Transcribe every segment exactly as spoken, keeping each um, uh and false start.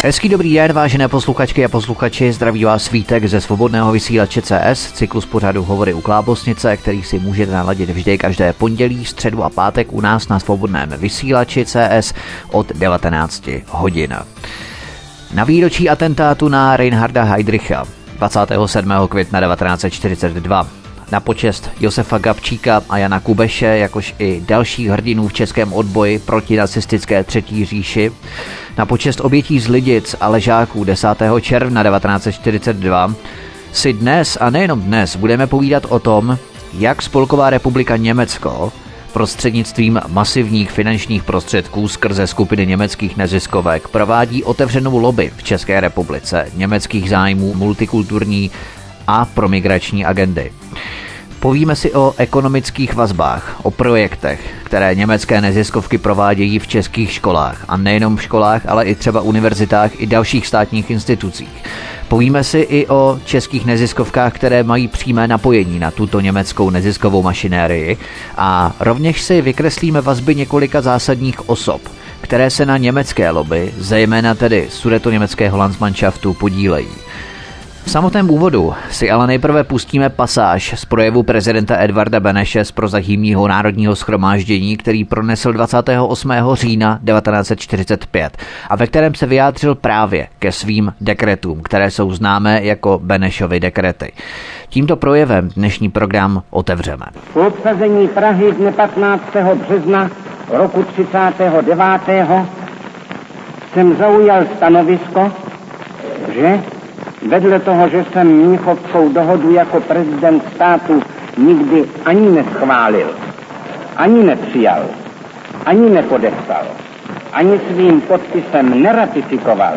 Hezký dobrý den, vážené posluchačky a posluchači, zdraví vás Vítek ze Svobodného vysílače C S, cyklus pořadu Hovory u Klábosnice, který si můžete naladit vždy každé pondělí, středu a pátek u nás na Svobodném vysílači C S od devatenáct hodin. Na výročí atentátu na Reinharda Heydricha dvacátého sedmého května devatenáct set čtyřicet dva na počest Josefa Gabčíka a Jana Kubeše, jakož i dalších hrdinů v českém odboji proti nacistické třetí říši, na počest obětí z Lidic a ležáků desátého června devatenáct set čtyřicet dva si dnes a nejenom dnes budeme povídat o tom, jak Spolková republika Německo prostřednictvím masivních finančních prostředků skrze skupiny německých neziskovek provádí otevřenou lobby v České republice německých zájmů multikulturní a promigrační agendy. Povíme si o ekonomických vazbách, o projektech, které německé neziskovky provádějí v českých školách a nejenom v školách, ale i třeba univerzitách i dalších státních institucích. Povíme si i o českých neziskovkách, které mají přímé napojení na tuto německou neziskovou mašinérii a rovněž si vykreslíme vazby několika zásadních osob, které se na německé lobby, zejména tedy sudetoněmeckého Landsmannschaftu, podílejí. V samotném úvodu si ale nejprve pustíme pasáž z projevu prezidenta Edvarda Beneše z prozatímního národního shromáždění, který pronesl dvacátého osmého října devatenáct set čtyřicet pět a ve kterém se vyjádřil právě ke svým dekretům, které jsou známé jako Benešovy dekrety. Tímto projevem dnešní program otevřeme. Po obsazení Prahy dne patnáctého března roku třicátého devátého jsem zaujal stanovisko, že vedle toho, že jsem Mnichovskou dohodu jako prezident státu nikdy ani neschválil, ani nepřijal, ani nepodepsal, ani svým podpisem neratifikoval,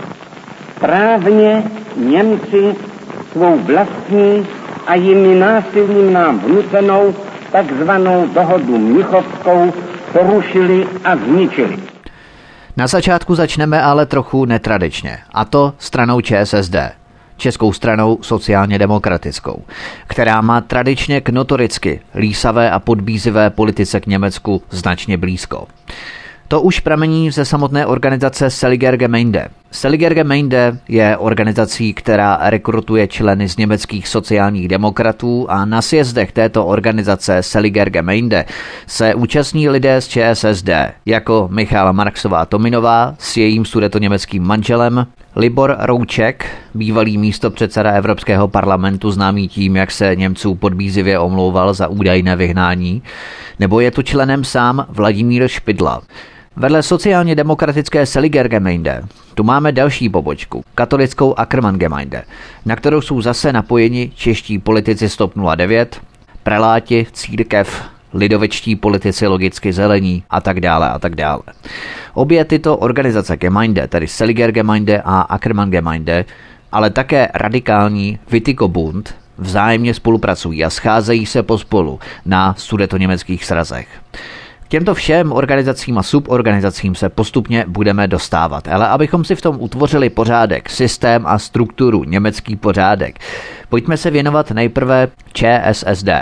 právně Němci svou vlastní a jimi násilným nám vnucenou takzvanou dohodu Mnichovskou porušili a zničili. Na začátku začneme ale trochu netradičně, a to stranou Č S S D, Českou stranou sociálně demokratickou, která má tradičně k notoricky lísavé a podbízivé politice k Německu značně blízko. To už pramení ze samotné organizace Seliger Gemeinde. Seliger Gemeinde je organizací, která rekrutuje členy z německých sociálních demokratů a na sjezdech této organizace Seliger Gemeinde se účastní lidé z Č S S D, jako Michála Marksová-Tominová s jejím sudetoněmeckým manželem, Libor Rouček, bývalý místopředseda Evropského parlamentu známý tím, jak se Němců podbízivě omlouval za údajné vyhnání, nebo je tu členem sám Vladimír Špidla. Vedle sociálně demokratické Seliger Gemeinde tu máme další pobočku, katolickou Ackermann Gemeinde, na kterou jsou zase napojeni čeští politici z T O P nula devět, preláti, církev, lidovečtí politici logicky zelení a tak dále a tak dále. Obě tyto organizace Gemeinde, tedy Seliger Gemeinde a Ackermann Gemeinde, ale také radikální Witikobund, vzájemně spolupracují a scházejí se pospolu na sudetoněmeckých srazech. K těmto všem organizacím a suborganizacím se postupně budeme dostávat, ale abychom si v tom utvořili pořádek, systém a strukturu, německý pořádek, pojďme se věnovat nejprve Č S S D.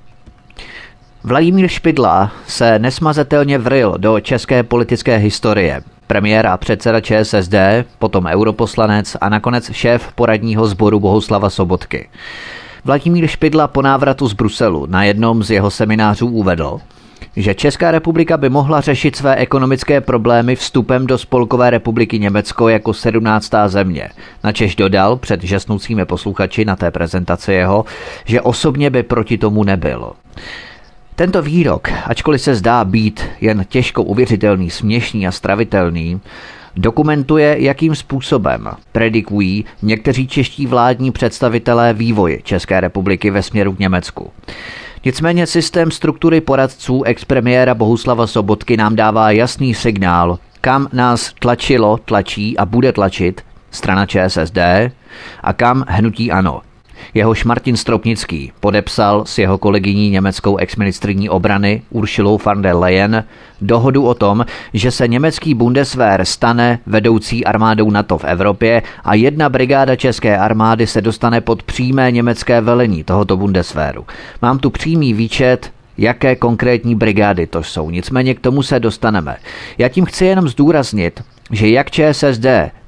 Vladimír Špidla se nesmazatelně vryl do české politické historie. Premiér a předseda Č S S D, potom europoslanec a nakonec šéf poradního sboru Bohuslava Sobotky. Vladimír Špidla po návratu z Bruselu na jednom z jeho seminářů uvedl, že Česká republika by mohla řešit své ekonomické problémy vstupem do Spolkové republiky Německo jako sedmnáctá země. Načež dodal před žasnoucími posluchači na té prezentaci jeho, že osobně by proti tomu nebyl. Tento výrok, ačkoliv se zdá být jen těžko uvěřitelný, směšný a stravitelný, dokumentuje, jakým způsobem predikují někteří čeští vládní představitelé vývoje České republiky ve směru k Německu. Nicméně systém struktury poradců expremiéra Bohuslava Sobotky nám dává jasný signál, kam nás tlačilo, tlačí a bude tlačit strana Č S S D a kam hnutí ANO. Jehož Martin Stropnický podepsal s jeho kolegyní německou exministryní obrany Uršulou von der Leyen dohodu o tom, že se německý Bundeswehr stane vedoucí armádou NATO v Evropě a jedna brigáda české armády se dostane pod přímé německé velení tohoto Bundeswehru. Mám tu přímý výčet, jaké konkrétní brigády to jsou, nicméně k tomu se dostaneme. Já tím chci jenom zdůraznit, že jak Č S S D,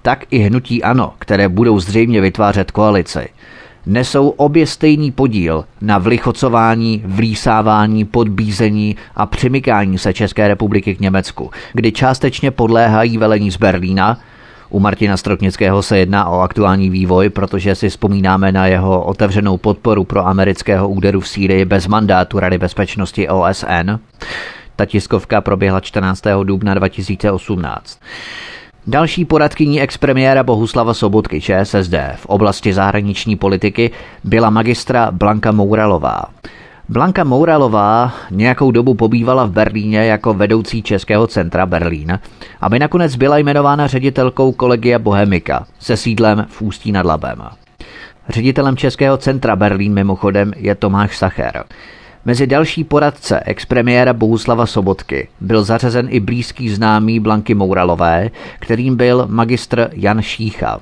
tak i hnutí ANO, které budou zřejmě vytvářet koalici, nesou obě stejný podíl na vlichocování, vlísávání, podbízení a přimykání se České republiky k Německu, kdy částečně podléhají velení z Berlína. U Martina Stropnického se jedná o aktuální vývoj, protože si vzpomínáme na jeho otevřenou podporu pro amerického úderu v Sýrii bez mandátu Rady bezpečnosti O S N. Ta tiskovka proběhla čtrnáctého dubna dva tisíce osmnáct. Další poradkyní expremiéra Bohuslava Sobotky Č S S D v oblasti zahraniční politiky byla magistra Blanka Mouralová. Blanka Mouralová nějakou dobu pobývala v Berlíně jako vedoucí Českého centra Berlín, aby nakonec byla jmenována ředitelkou Collegia Bohemica se sídlem v Ústí nad Labem. Ředitelem Českého centra Berlín mimochodem je Tomáš Sacher. Mezi další poradce expremiéra Bohuslava Sobotky byl zařazen i blízký známý Blanky Mouralové, kterým byl magistr Jan Šícha.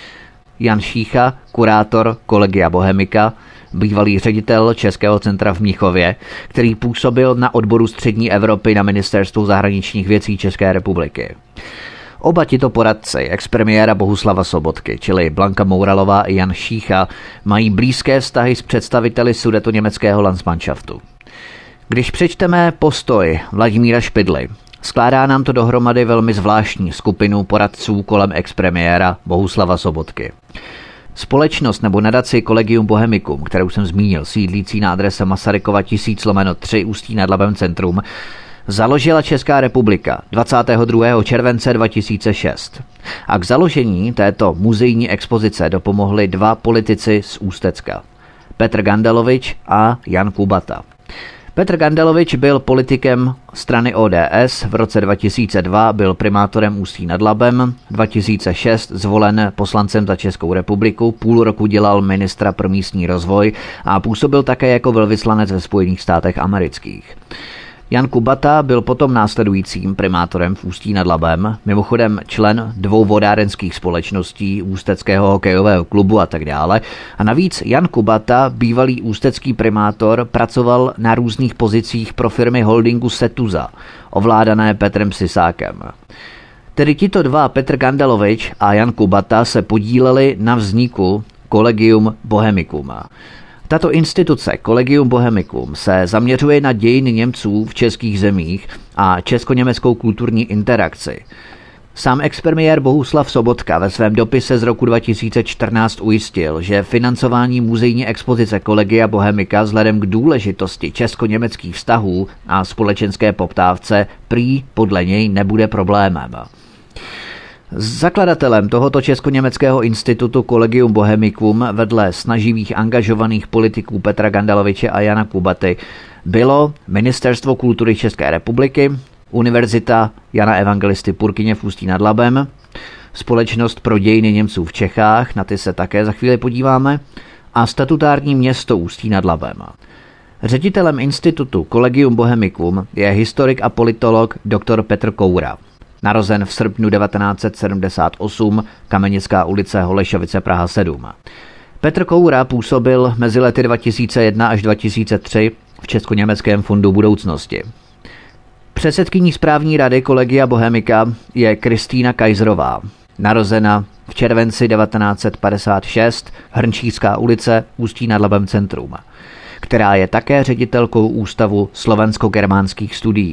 Jan Šícha, kurátor Collegia Bohemica, bývalý ředitel Českého centra v Mnichově, který působil na odboru střední Evropy na Ministerstvu zahraničních věcí České republiky. Oba tito poradci expremiéra Bohuslava Sobotky, čili Blanka Mouralová i Jan Šícha, mají blízké vztahy s představiteli sudetoněmeckého Landsmannschaftu. Když přečteme postoj Vladimíra Špidly, skládá nám to dohromady velmi zvláštní skupinu poradců kolem expremiéra Bohuslava Sobotky. Společnost nebo nadaci Collegium Bohemicum, kterou jsem zmínil, sídlící na adrese Masarykova tisíc lomeno tři Ústí nad Labem centrum, založila Česká republika dvacátého druhého července dva tisíce šest. A k založení této muzejní expozice dopomohli dva politici z Ústecka. Petr Gandalovič a Jan Kubata. Petr Gandalovič byl politikem strany O D S, v roce dva tisíce dva byl primátorem Ústí nad Labem, dva tisíce šest zvolen poslancem za Českou republiku, půl roku dělal ministra pro místní rozvoj a působil také jako velvyslanec ve Spojených státech amerických. Jan Kubata byl potom následujícím primátorem v Ústí nad Labem, mimochodem člen dvou vodárenských společností, Ústeckého hokejového klubu a tak dále. A navíc Jan Kubata, bývalý ústecký primátor, pracoval na různých pozicích pro firmy holdingu Setuza, ovládané Petrem Sisákem. Tedy tito dva, Petr Gandalovič a Jan Kubata, se podíleli na vzniku Collegium Bohemicum. Tato instituce Collegium Bohemicum se zaměřuje na dějiny Němců v českých zemích a česko-německou kulturní interakci. Sám expremiér Bohuslav Sobotka ve svém dopise z roku dva tisíce čtrnáct ujistil, že financování muzejní expozice Collegia Bohemica vzhledem k důležitosti česko-německých vztahů a společenské poptávce prý podle něj nebude problémem. Zakladatelem tohoto česko-německého institutu Collegium Bohemicum vedle snaživých angažovaných politiků Petra Gandaloviče a Jana Kubaty bylo Ministerstvo kultury České republiky, Univerzita Jana Evangelisty Purkyně v Ústí nad Labem, Společnost pro dějiny Němců v Čechách, na ty se také za chvíli podíváme, a statutární město Ústí nad Labem. Ředitelem institutu Collegium Bohemicum je historik a politolog doktor Petr Koura. Narozen v srpnu devatenáct set sedmdesát osm, Kamenická ulice, Holešovice, Praha sedm. Petr Koura působil mezi lety dva tisíce jedna až dva tisíce tři v Česko-německém fondu budoucnosti. Předsedkyní správní rady Collegia Bohemica je Kristýna Kajzrová, narozena v červenci devatenáct set padesát šest, Hrnčířská ulice, Ústí nad Labem centrum, která je také ředitelkou Ústavu slovensko-germánských studií.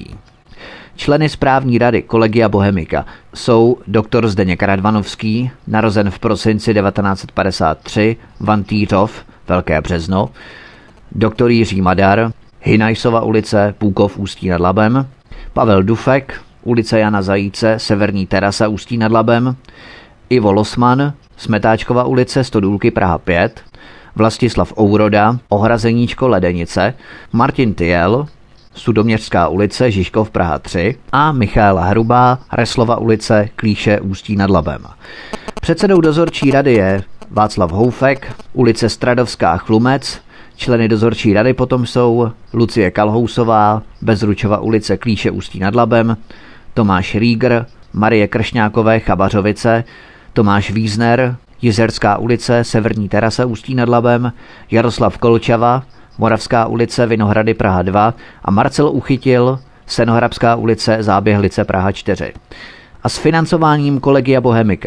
Členy správní rady Collegia Bohemica jsou doktor Zdeněk Radvanovský, narozen v prosinci devatenáct set padesát tři, Vantýřov, Velké Březno, doktor Jiří Madar, Hinajsova ulice, Půkov, Ústí nad Labem, Pavel Dufek, ulice Jana Zajíce, Severní terasa, Ústí nad Labem, Ivo Losman, Smetáčkova ulice, Stodůlky, Praha pět, Vlastislav Ouroda, Ohrazeníčko, Ledenice, Martin Tyjel, Sudoměřská ulice, Žižkov, Praha tři a Michaela Hrubá, Reslova ulice, Klíše, Ústí nad Labem. Předsedou dozorčí rady je Václav Houfek, ulice Stradovská, Chlumec. Členy dozorčí rady potom jsou Lucie Kalhousová, Bezručova ulice, Klíše, Ústí nad Labem, Tomáš Rýgr, Marie Kršňákové, Chabařovice, Tomáš Vízner, Jizerská ulice, Severní terasa, Ústí nad Labem, Jaroslav Kolčava, Moravská ulice, Vinohrady, Praha dva a Marcel Uchytil, Senohrabská ulice, Záběhlice, Praha čtyři. A s financováním Collegia Bohemica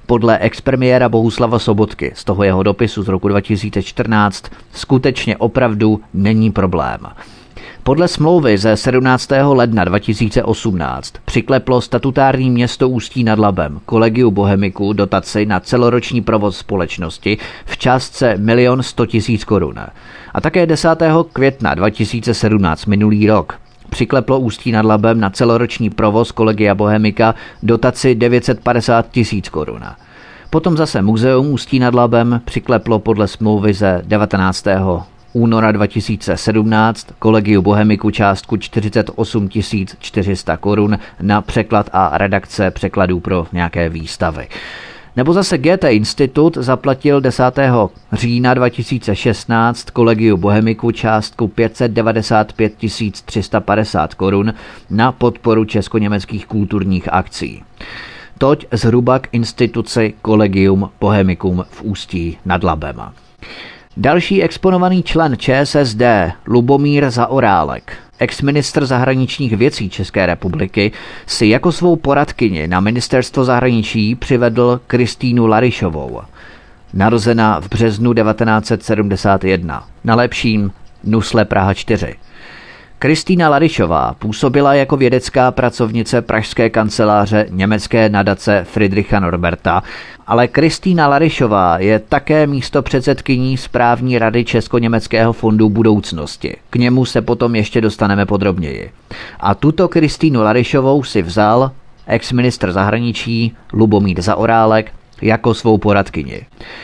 Podle expremiéra Bohuslava Sobotky z toho jeho dopisu z roku dva tisíce čtrnáct skutečně opravdu není problém. Podle smlouvy ze sedmnáctého ledna dva tisíce osmnáct přikleplo statutární město Ústí nad Labem Collegiu Bohemicum dotaci na celoroční provoz společnosti v částce milion sto tisíc korun. A také desátého května dva tisíce sedmnáct minulý rok přikleplo Ústí nad Labem na celoroční provoz Collegia Bohemica dotaci devět set padesát tisíc korun. Potom zase muzeum Ústí nad Labem přikleplo podle smlouvy ze devatenáctého února dva tisíce sedmnáct Collegiu Bohemicum částku čtyřicet osm tisíc čtyři sta korun na překlad a redakce překladů pro nějaké výstavy. Nebo zase Goethe Institut zaplatil desátého října dva tisíce šestnáct Collegiu Bohemicum částku pět set devadesát pět tisíc tři sta padesát korun na podporu česko-německých kulturních akcí. Toť zhruba k instituci Collegium Bohemicum v Ústí nad Labem. Další exponovaný člen ČSSD, Lubomír Zaorálek, exministr zahraničních věcí České republiky, si jako svou poradkyni na ministerstvo zahraničí přivedl Kristýnu Laryšovou, narozená v březnu devatenáct set sedmdesát jedna, na Lepším, Nusle Praha čtyři. Kristýna Laryšová působila jako vědecká pracovnice pražské kanceláře německé nadace Friedricha Norberta, ale Kristýna Laryšová je také místopředsedkyní správní rady Česko-německého fondu budoucnosti. K němu se potom ještě dostaneme podrobněji. A tuto Kristýnu Laryšovou si vzal exministr zahraničí Lubomír Zaorálek jako svou poradkyni.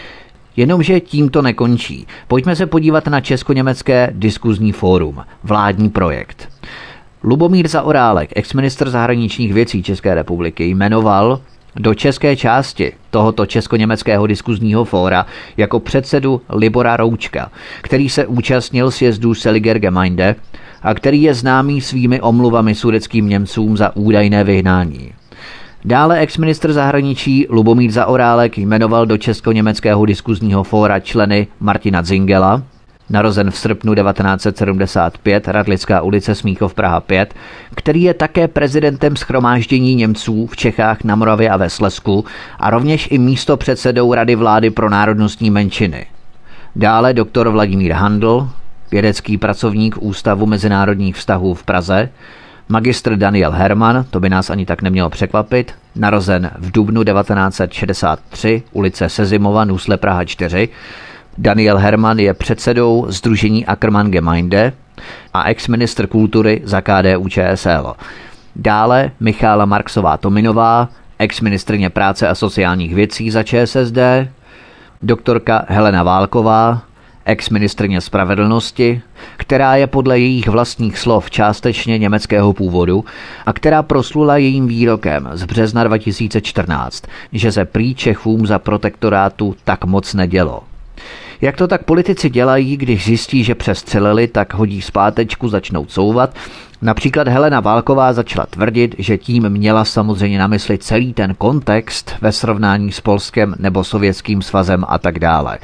Jenomže tím to nekončí. Pojďme se podívat na Česko-německé diskuzní fórum, vládní projekt. Lubomír Zaorálek, exministr zahraničních věcí České republiky, jmenoval do české části tohoto česko-německého diskuzního fóra jako předsedu Libora Roučka, který se účastnil sjezdu Seliger Gemeinde a který je známý svými omluvami sudetským Němcům za údajné vyhnání. Dále exministr zahraničí Lubomír Zaorálek jmenoval do česko-německého diskuzního fóra členy Martina Zingela, narozen v srpnu devatenáct set sedmdesát pět, Radlická ulice, Smíchov, Praha pět, který je také prezidentem shromáždění Němců v Čechách, na Moravě a ve Slezsku a rovněž i místopředsedou Rady vlády pro národnostní menšiny. Dále doktor Vladimír Handl, vědecký pracovník Ústavu mezinárodních vztahů v Praze, magistr Daniel Herman, to by nás ani tak nemělo překvapit, narozen v dubnu devatenáct set šedesát tři, ulice Sezimova, Nusle, Praha čtyři. Daniel Herman je předsedou Sdružení Ackermann Gemeinde a exministr kultury za K D U Č S L. Dále Michála Marksová Tominová, exministryně práce a sociálních věcí za Č S S D, doktorka Helena Válková, exministryně spravedlnosti, která je podle jejich vlastních slov částečně německého původu a která proslula jejím výrokem z března dva tisíce čtrnáct, že se prý Čechům za protektorátu tak moc nedělo. Jak to tak politici dělají, když zjistí, že přestřelili, tak hodí zpátečku, začnou couvat. Například Helena Válková začala tvrdit, že tím měla samozřejmě na mysli celý ten kontext ve srovnání s Polskem nebo Sovětským svazem a tak dále.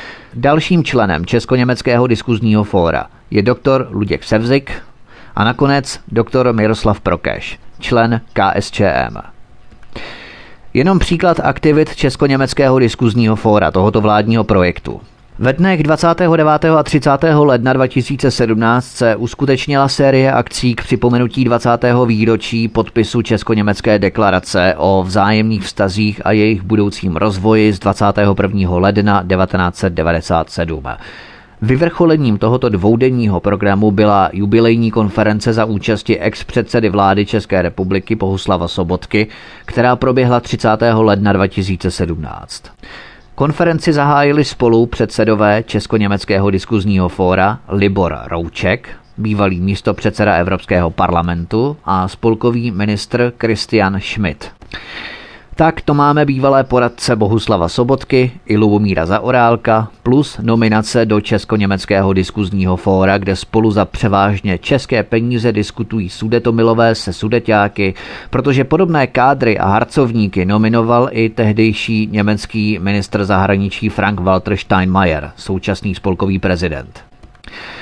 Dalším členem Česko-německého diskuzního fóra je doktor Luděk Sevzik a nakonec doktor Miroslav Prokeš, člen K S Č M. Jenom příklad aktivit Česko-německého diskuzního fóra tohoto vládního projektu. Ve dnech dvacátého devátého a třicátého ledna dva tisíce sedmnáct se uskutečnila série akcí k připomenutí dvacátého výročí podpisu Česko-německé deklarace o vzájemných vztazích a jejich budoucím rozvoji z dvacátého prvního ledna devatenáct set devadesát sedm. Vyvrcholením tohoto dvoudenního programu byla jubilejní konference za účasti ex-předsedy vlády České republiky Bohuslava Sobotky, která proběhla třicátého ledna dva tisíce sedmnáct. Konferenci zahájili spolu předsedové Česko-německého diskuzního fóra Libor Rouček, bývalý místopředseda Evropského parlamentu, a spolkový ministr Christian Schmidt. Tak to máme bývalé poradce Bohuslava Sobotky i Lubomíra Zaorálka plus nominace do Česko-německého diskuzního fóra, kde spolu za převážně české peníze diskutují sudetomilové se sudeťáky, protože podobné kádry a harcovníky nominoval i tehdejší německý ministr zahraničí Frank-Walter Steinmeier, současný spolkový prezident.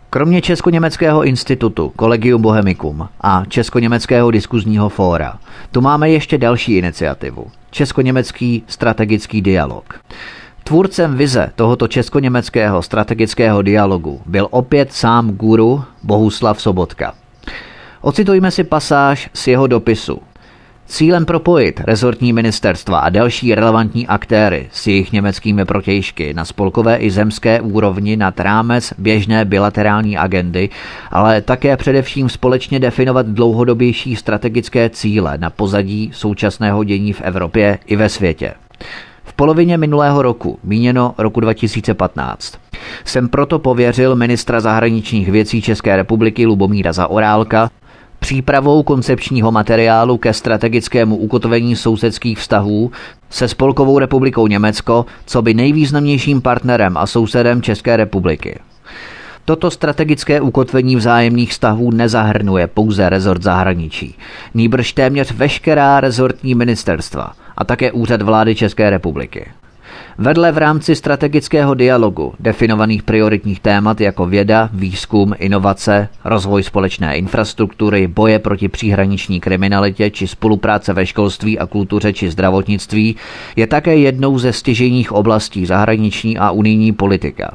Kromě Česko-německého institutu Collegium Bohemicum a Česko-německého diskuzního fóra tu máme ještě další iniciativu. Česko-německý strategický dialog. Tvůrcem vize tohoto česko-německého strategického dialogu byl opět sám guru Bohuslav Sobotka. Ocitujme si pasáž z jeho dopisu. Cílem propojit rezortní ministerstva a další relevantní aktéry s jejich německými protějšky na spolkové i zemské úrovni nad rámec běžné bilaterální agendy, ale také především společně definovat dlouhodobější strategické cíle na pozadí současného dění v Evropě i ve světě. V polovině minulého roku, míněno roku dva tisíce patnáct, jsem proto pověřil ministra zahraničních věcí České republiky Lubomíra Zaorálka přípravou koncepčního materiálu ke strategickému ukotvení sousedských vztahů se Spolkovou republikou Německo, co by nejvýznamnějším partnerem a sousedem České republiky. Toto strategické ukotvení vzájemných vztahů nezahrnuje pouze rezort zahraničí, nýbrž téměř veškerá rezortní ministerstva a také úřad vlády České republiky. Vedle v rámci strategického dialogu definovaných prioritních témat jako věda, výzkum, inovace, rozvoj společné infrastruktury, boje proti příhraniční kriminalitě či spolupráce ve školství a kultuře či zdravotnictví je také jednou ze stěžejních oblastí zahraniční a unijní politika.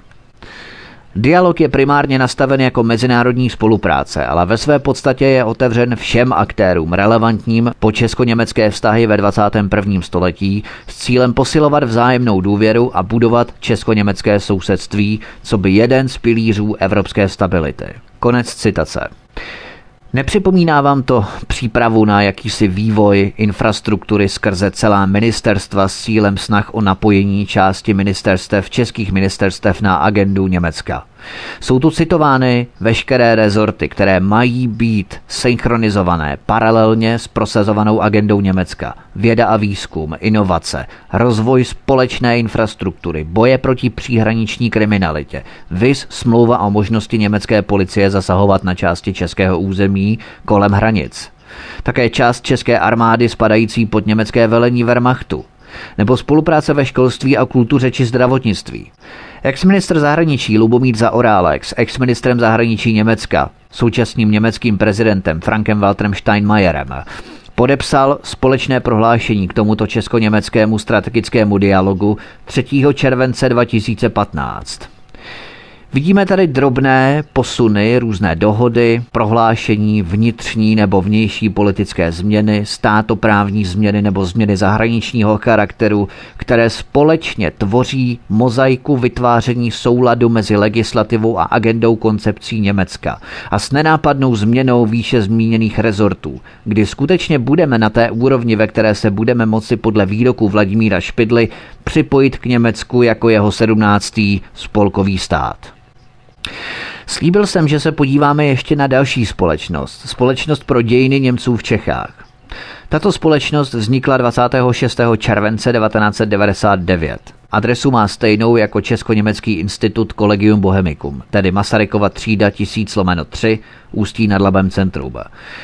Dialog je primárně nastaven jako mezinárodní spolupráce, ale ve své podstatě je otevřen všem aktérům relevantním po česko-německé vztahy ve dvacátém prvním století s cílem posilovat vzájemnou důvěru a budovat česko-německé sousedství, co by jeden z pilířů evropské stability. Konec citace. Nepřipomíná vám to přípravu na jakýsi vývoj infrastruktury skrze celá ministerstva s cílem snah o napojení části ministerstev, českých ministerstev na agendu Německa? Jsou tu citovány veškeré rezorty, které mají být synchronizované paralelně s prosazovanou agendou Německa. Věda a výzkum, inovace, rozvoj společné infrastruktury, boje proti příhraniční kriminalitě, viz smlouva o možnosti německé policie zasahovat na části českého území kolem hranic. Také část české armády spadající pod německé velení Wehrmachtu. Nebo spolupráce ve školství a kultuře či zdravotnictví. Exministr zahraničí Lubomír Zaorálek s exministrem zahraničí Německa, současným německým prezidentem Frankem Walterem Steinmeierem, podepsal společné prohlášení k tomuto česko-německému strategickému dialogu třetího července dva tisíce patnáct. Vidíme tady drobné posuny, různé dohody, prohlášení, vnitřní nebo vnější politické změny, státoprávní změny nebo změny zahraničního charakteru, které společně tvoří mozaiku vytváření souladu mezi legislativou a agendou koncepcí Německa a s nenápadnou změnou výše zmíněných rezortů, kdy skutečně budeme na té úrovni, ve které se budeme moci podle výroku Vladimíra Špidly připojit k Německu jako jeho sedmnáctý spolkový stát. Slíbil jsem, že se podíváme ještě na další společnost, společnost pro dějiny Němců v Čechách. Tato společnost vznikla dvacátého šestého července devatenáct set devadesát devět. Adresu má stejnou jako Česko-německý institut Collegium Bohemicum, tedy Masarykova třída tisíc lomeno tři, Ústí nad Labem centrum.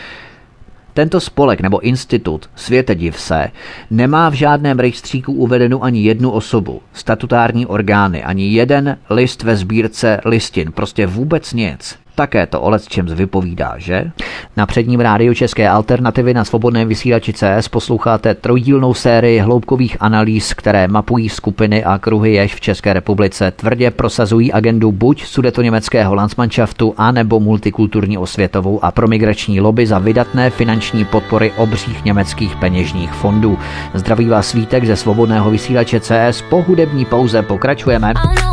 Tento spolek nebo institut, světe div se, nemá v žádném rejstříku uvedenou ani jednu osobu, statutární orgány, ani jeden list ve sbírce listin, prostě vůbec nic. Také to o lecčems vypovídá, že? Na předním rádiu České alternativy na svobodném vysílači C S posloucháte trojdílnou sérii hloubkových analýz, které mapují skupiny a kruhy, jež v České republice tvrdě prosazují agendu buď sudetoněmeckého Landsmannschaftu, anebo multikulturní osvětovou a promigrační lobby za vydatné finanční podpory obřích německých peněžních fondů. Zdraví vás Vítek ze svobodného vysílače C S. Po hudební pauze pokračujeme.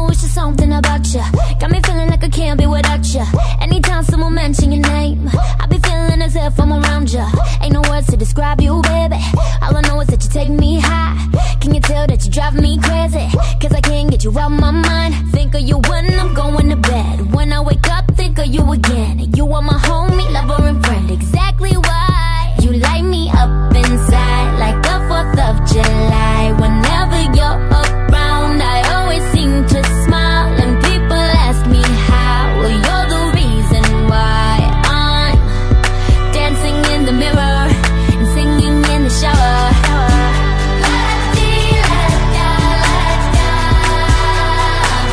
Anytime someone mention your name, I be feeling as if I'm around you. Ain't no words to describe you, baby. All I know is that you take me high. Can you tell that you drive me crazy? Cause I can't get you out my mind. Think of you when I'm going to bed. When I wake up, think of you again. You are my homie, lover and friend. Exactly why you light me up inside like the fourth of July. Whenever you're around, I always seem to smile. And people ask me how, well, you're the why I'm dancing in the mirror and singing in the shower. La-da-dee, la-da-da, la-da-da.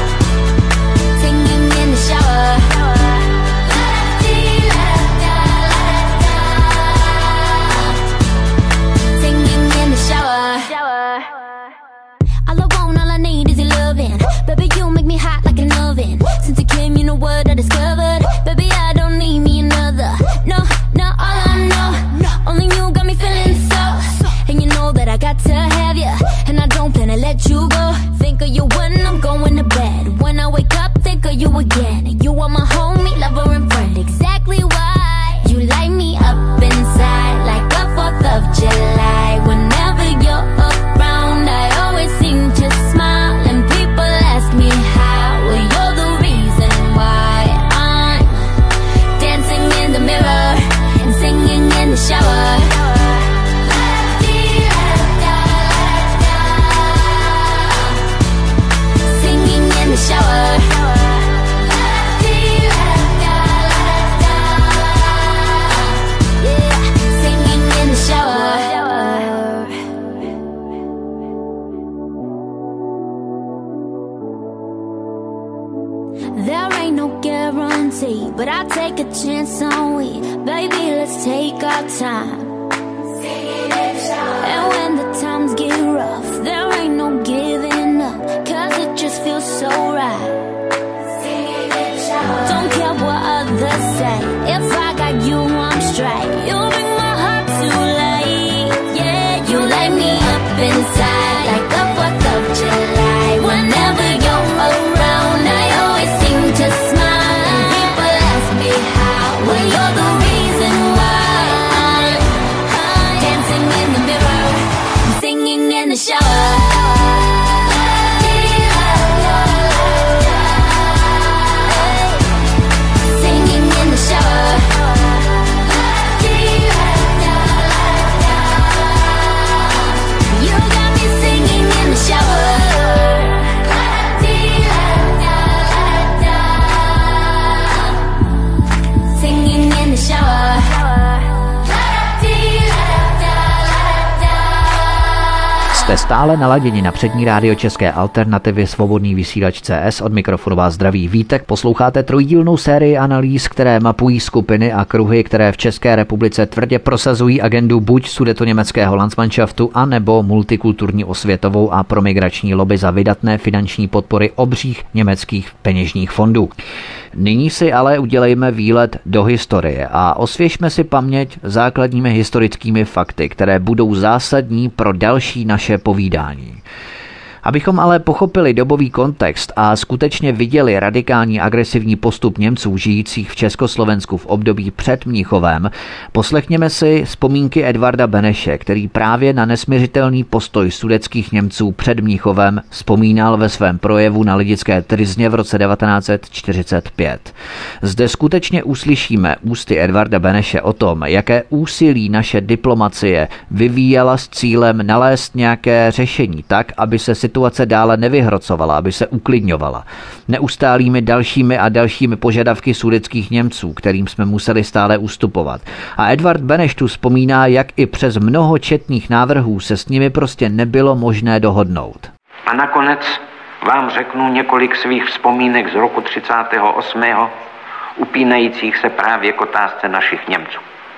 but I'll take a chance on we. Baby, let's take our time. And when the times get rough, there ain't no giving up, cause it just feels so right. Don't care what others say, if I got you, I'm straight. You bring my heart to life, yeah. You light me up inside, like the fourth of July. Whenever you're around, I always seem to smile. People ask me how, well you're the reason why. I'm dancing in the mirror, I'm singing in the shower. Jste stále naladěni na přední rádio České alternativy Svobodný vysílač C S. Od mikrofonu vás zdraví Vítek. Posloucháte trojdílnou sérii analýz, které mapují skupiny a kruhy, které v České republice tvrdě prosazují agendu buď sudetoněmeckého Landsmannschaftu, anebo multikulturní osvětovou a promigrační lobby za vydatné finanční podpory obřích německých peněžních fondů. Nyní si ale udělejme výlet do historie a osvěžme si paměť základními historickými fakty, které budou zásadní pro další naše povídání. Abychom ale pochopili dobový kontext a skutečně viděli radikální agresivní postup Němců žijících v Československu v období před Mnichovem, poslechněme si vzpomínky Edvarda Beneše, který právě na nesmiřitelný postoj sudetských Němců před Mnichovem vzpomínal ve svém projevu na Lidické tryzně v roce devatenáct set čtyřicet pět. Zde skutečně uslyšíme ústy Edvarda Beneše o tom, jaké úsilí naše diplomacie vyvíjela s cílem nalézt nějaké řešení tak, aby se situace dále nevyhrocovala, aby se uklidňovala. Neustálými dalšími a dalšími požadavky sudetských Němců, kterým jsme museli stále ustupovat. A Edvard Beneš tu vzpomíná, jak i přes mnoho četných návrhů se s nimi prostě nebylo možné dohodnout. A nakonec vám řeknu několik svých vzpomínek z roku třicátého osmého upínajících se právě k otázce našich Němců.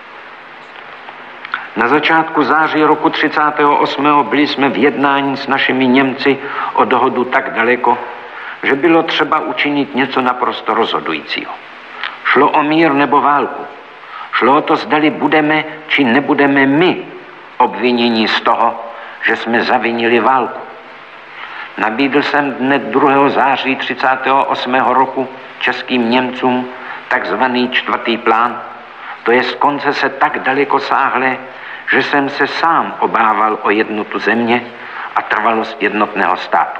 Na začátku září roku třicátého osmého byli jsme v jednání s našimi Němci o dohodu tak daleko, že bylo třeba učinit něco naprosto rozhodujícího. Šlo o mír nebo válku. Šlo o to, zdali budeme či nebudeme my obvinění z toho, že jsme zavinili válku. Nabídl jsem dne druhého září třicátého osmého roku českým Němcům takzvaný čtvrtý plán, to je z konce se tak daleko sáhlé, že jsem se sám obával o jednotu země a trvalost jednotného státu.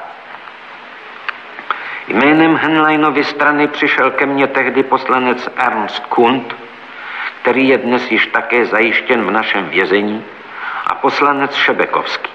Jménem Henleinovy strany přišel ke mně tehdy poslanec Ernst Kund, který je dnes již také zajištěn v našem vězení, a poslanec Šebekovský.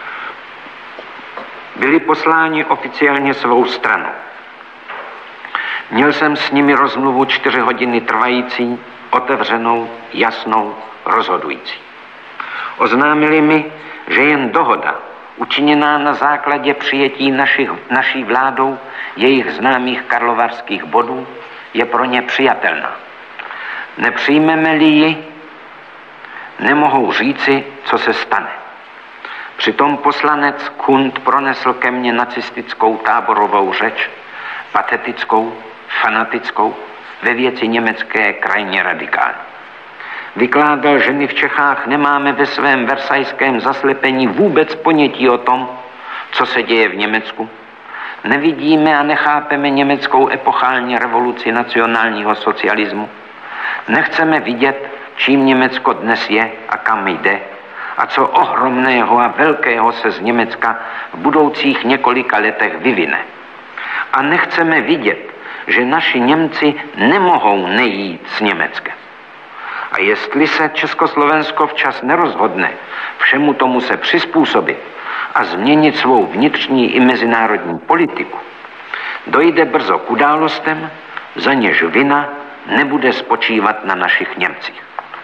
Byli posláni oficiálně svou stranou. Měl jsem s nimi rozmluvu čtyři hodiny trvající, otevřenou, jasnou, rozhodující. Oznámili mi, že jen dohoda, učiněná na základě přijetí našich, naší vládou jejich známých karlovarských bodů, je pro ně přijatelná. Nepřijmeme-li ji, nemohou říci, co se stane. Přitom poslanec Kund pronesl ke mně nacistickou táborovou řeč, patetickou, fanatickou, ve věci německé krajně radikální. Vykládal, že my v Čechách nemáme ve svém versajském zaslepení vůbec ponětí o tom, co se děje v Německu. Nevidíme a nechápeme německou epochální revoluci nacionálního socialismu. Nechceme vidět, čím Německo dnes je a kam jde a co ohromného a velkého se z Německa v budoucích několika letech vyvine. A nechceme vidět, že naši Němci nemohou nejít s Německem. A jestli se Československo včas nerozhodne všemu tomu se přizpůsobit a změnit svou vnitřní i mezinárodní politiku, dojde brzo k událostem, za něž vina nebude spočívat na našich Němcích.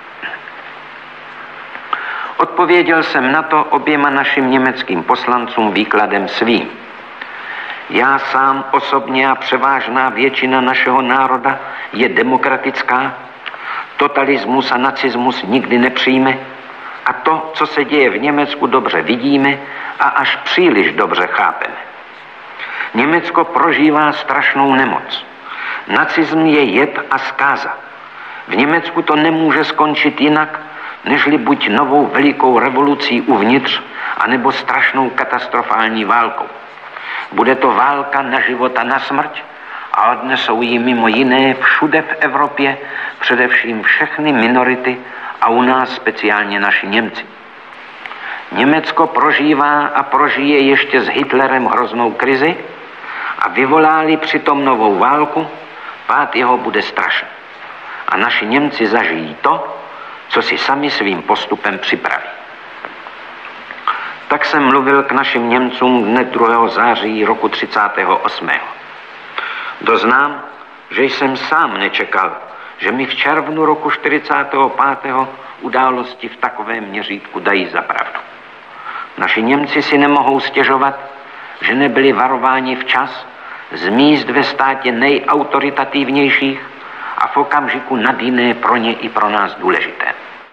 Odpověděl jsem na to oběma našim německým poslancům výkladem svým. Já sám osobně a převážná většina našeho národa je demokratická, totalismus a nacismus nikdy nepřijme a to, co se děje v Německu, dobře vidíme a až příliš dobře chápeme. Německo prožívá strašnou nemoc. Nacism je jed a zkáza. V Německu to nemůže skončit jinak, nežli buď novou velikou revolucí uvnitř, anebo strašnou katastrofální válkou. Bude to válka na život a na smrť a odnesou ji mimo jiné všude v Evropě, především všechny minority a u nás speciálně naši Němci. Německo prožívá a prožije ještě s Hitlerem hroznou krizi a vyvolá-li přitom novou válku, pád jeho bude strašný. A naši Němci zažijí to, co si sami svým postupem připraví. Tak jsem mluvil k našim Němcům dne druhého září roku třicátého osmého Doznám, že jsem sám nečekal, že mi v červnu roku čtyřicátého pátého události v takovém měřítku dají za pravdu. Naši Němci si nemohou stěžovat, že nebyli varováni včas z míst ve státě nejautoritativnějších a v okamžiku nad jiné pro ně i pro nás důležité.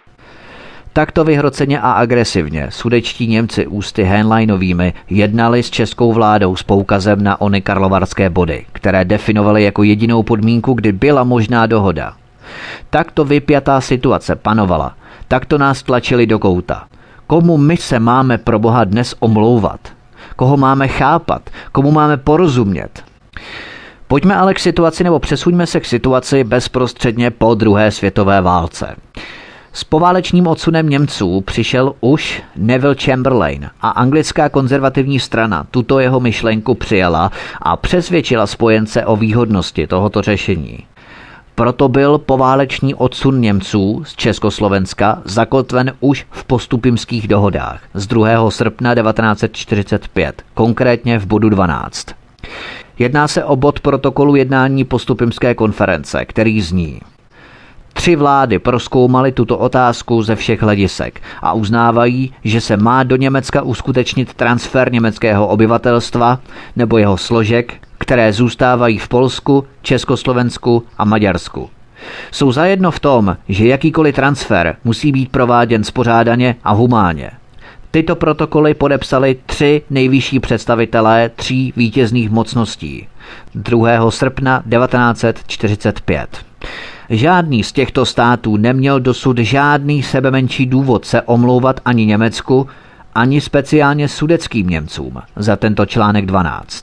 Takto vyhroceně a agresivně sudečtí Němci ústy Henleinovými jednali s českou vládou s poukazem na ony karlovarské body, které definovaly jako jedinou podmínku, kdy byla možná dohoda. Takto vypjatá situace panovala, takto nás tlačili do kouta. Komu my se máme pro Boha dnes omlouvat? Koho máme chápat? Komu máme porozumět? Pojďme ale k situaci, nebo přesuňme se k situaci bezprostředně po druhé světové válce. S poválečným odsunem Němců přišel už Neville Chamberlain a anglická konzervativní strana tuto jeho myšlenku přijala a přesvědčila spojence o výhodnosti tohoto řešení. Proto byl poválečný odsun Němců z Československa zakotven už v postupimských dohodách z druhého srpna devatenáct set čtyřicet pět, konkrétně v bodu dvanáct. Jedná se o bod protokolu jednání postupimské konference, který zní: Tři vlády prozkoumaly tuto otázku ze všech hledisek a uznávají, že se má do Německa uskutečnit transfer německého obyvatelstva nebo jeho složek, které zůstávají v Polsku, Československu a Maďarsku. Jsou zajedno v tom, že jakýkoliv transfer musí být prováděn spořádaně a humánně. Tyto protokoly podepsali tři nejvyšší představitelé tří vítězných mocností druhého srpna devatenáct set čtyřicet pět. Žádný z těchto států neměl dosud žádný sebemenší důvod se omlouvat ani Německu, ani speciálně sudetským Němcům za tento článek dvanáct.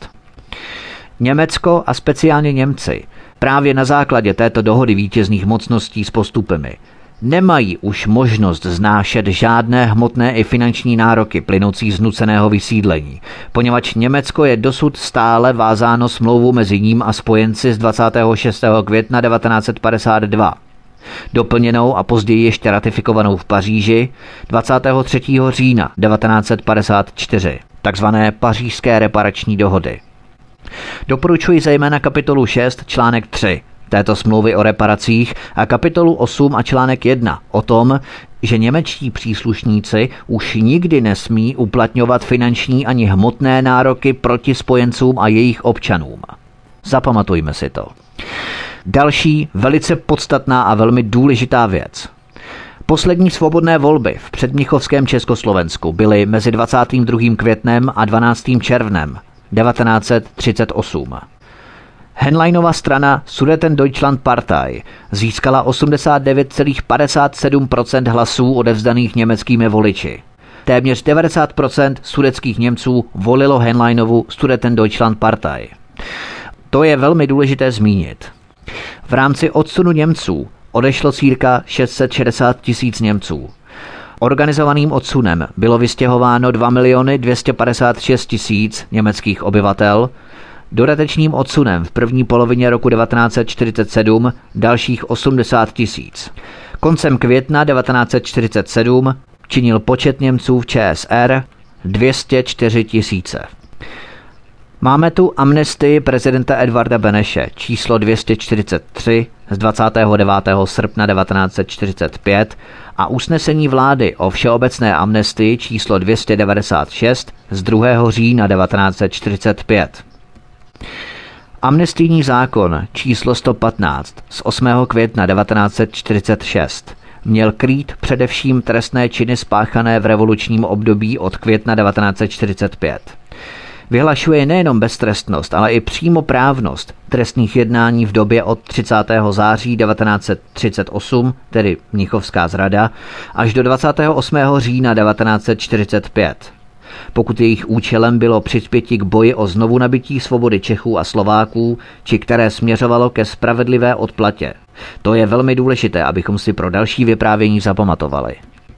Německo a speciálně Němci právě na základě této dohody vítězných mocností s postupemi nemají už možnost znášet žádné hmotné i finanční nároky plynoucí z nuceného vysídlení, poněvadž Německo je dosud stále vázáno smlouvou mezi ním a spojenci z dvacátého šestého května devatenáct set padesát dva, doplněnou a později ještě ratifikovanou v Paříži dvacátého třetího října devatenáct set padesát čtyři, takzvané Pařížské reparační dohody. Doporučuji zejména kapitolu šest článek tři této smlouvy o reparacích a kapitolu osm a článek jedna o tom, že němečtí příslušníci už nikdy nesmí uplatňovat finanční ani hmotné nároky proti spojencům a jejich občanům. Zapamatujme si to. Další velice podstatná a velmi důležitá věc. Poslední svobodné volby v předmnichovském Československu byly mezi dvacátým druhým květnem a dvanáctým červnem devatenáct set třicet osm. Henleinova strana Sudetendeutschlandpartei získala osmdesát devět celá padesát sedm procent hlasů odevzdaných německými voliči. Téměř devadesát procent sudetských Němců volilo Henleinovu Sudetendeutschlandpartei. To je velmi důležité zmínit. V rámci odsunu Němců odešlo cirka šest set šedesát tisíc Němců. Organizovaným odsunem bylo vystěhováno dva miliony dvě stě padesát šest tisíc německých obyvatel, dodatečným odsunem v první polovině roku devatenáct set čtyřicet sedm dalších osmdesát tisíc. Koncem května devatenáct set čtyřicet sedm činil počet Němců v ČSR dvě stě čtyři tisíce. Máme tu amnestii prezidenta Edvarda Beneše číslo dvě stě čtyřicet tři z dvacátého devátého srpna devatenáct set čtyřicet pět a usnesení vlády o všeobecné amnestii číslo dvě stě devadesát šest z druhého října devatenáct set čtyřicet pět. Amnestijní zákon číslo sto patnáct z osmého května devatenáct set čtyřicet šest měl krýt především trestné činy spáchané v revolučním období od května devatenáct set čtyřicet pět. Vyhlašuje nejenom beztrestnost, ale i přímoprávnost trestných jednání v době od třicátého září devatenáct set třicet osm, tedy Mnichovská zrada, až do dvacátého osmého října devatenáct set čtyřicet pět. Pokud jejich účelem bylo přispěti k boji o znovu nabití svobody Čechů a Slováků, či které směřovalo ke spravedlivé odplatě. To je velmi důležité, abychom si pro další vyprávění zapamatovali.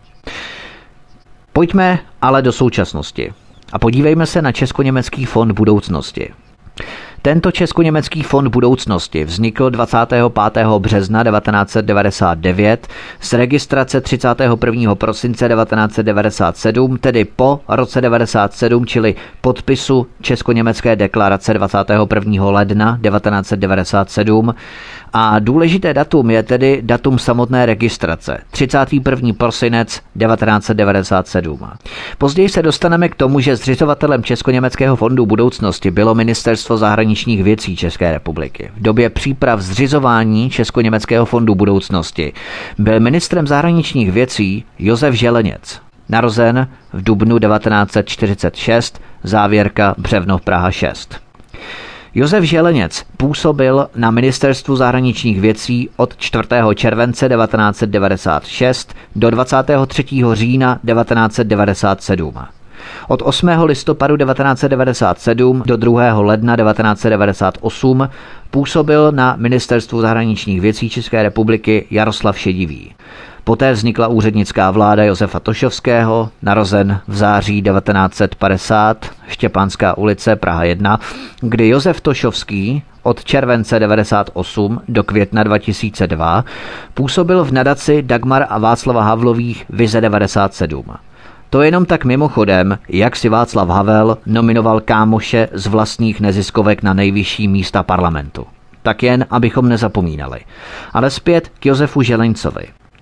Pojďme ale do současnosti a podívejme se na Českoněmecký fond budoucnosti. Tento Českoněmecký fond budoucnosti vznikl dvacátého pátého března devatenáct set devadesát devět z registrace třicátého prvního prosince devatenáct set devadesát sedm, tedy po roce devadesát sedm, čili podpisu Českoněmecké deklarace dvacátého prvního ledna devatenáct set devadesát sedm. A důležité datum je tedy datum samotné registrace, třicátý první prosinec devatenáct set devadesát sedm. Později se dostaneme k tomu, že zřizovatelem Českoněmeckého fondu budoucnosti bylo Ministerstvo zahraničních věcí České republiky. V době příprav zřizování Českoněmeckého fondu budoucnosti byl ministrem zahraničních věcí Josef Želeněc, narozen v dubnu devatenáct set čtyřicet šest, závěrka Břevnov Praha šest. Josef Želeněc působil na Ministerstvu zahraničních věcí od čtvrtého července devatenáct set devadesát šest do dvacátého třetího října devatenáct set devadesát sedm. Od osmého listopadu devatenáct set devadesát sedm do druhého ledna devatenáct set devadesát osm působil na Ministerstvu zahraničních věcí České republiky Jaroslav Šedivý. Poté vznikla úřednická vláda Josefa Tošovského, narozen v září devatenáct set padesát, Štěpánská ulice, Praha jedna, kdy Josef Tošovský od července devadesát osm do května dva tisíce dva působil v nadaci Dagmar a Václava Havlových Vize devadesát sedm. To jenom tak mimochodem, jak si Václav Havel nominoval kámoše z vlastních neziskovek na nejvyšší místa parlamentu. Tak jen, abychom nezapomínali. Ale zpět k Josefu Želeňcovi.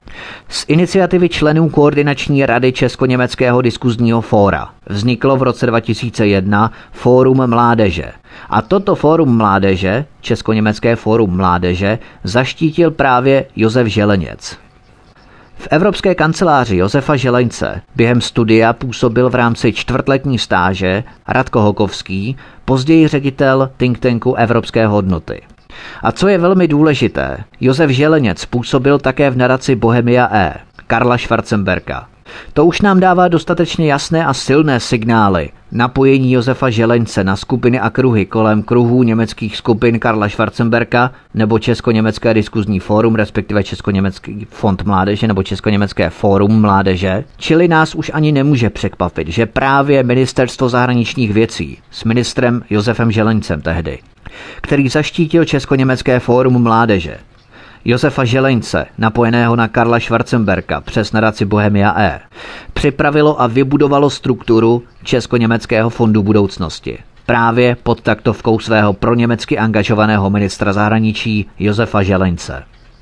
Z iniciativy členů Koordinační rady Českoněmeckého diskuzního fóra vzniklo v roce dva tisíce jedna Fórum mládeže. A toto Fórum mládeže, Českoněmecké fórum mládeže, zaštítil právě Josef Želeněc. V Evropské kanceláři Josefa Želeňce během studia působil v rámci čtvrtletní stáže Radko Hokovský, později ředitel think tanku Evropské hodnoty. A co je velmi důležité, Josef Želeněc působil také v nadaci Bohemia E. Karla Schwarzenberga. To už nám dává dostatečně jasné a silné signály napojení Josefa Želeňce na skupiny a kruhy kolem kruhů německých skupin Karla Schwarzenberga nebo Českoněmecké diskuzní fórum, respektive Českoněmecký fond mládeže nebo Českoněmecké fórum mládeže, čili nás už ani nemůže překvapit, že právě Ministerstvo zahraničních věcí s ministrem Josefem Želeňcem tehdy, který zaštítil Českoněmecké fórum mládeže, Josefa Želeňce, napojeného na Karla Schwarzenberga přes nadaci Bohemia E, připravilo a vybudovalo strukturu Českoněmeckého fondu budoucnosti. Právě pod taktovkou svého proněmecky angažovaného ministra zahraničí Josefa Želeňce.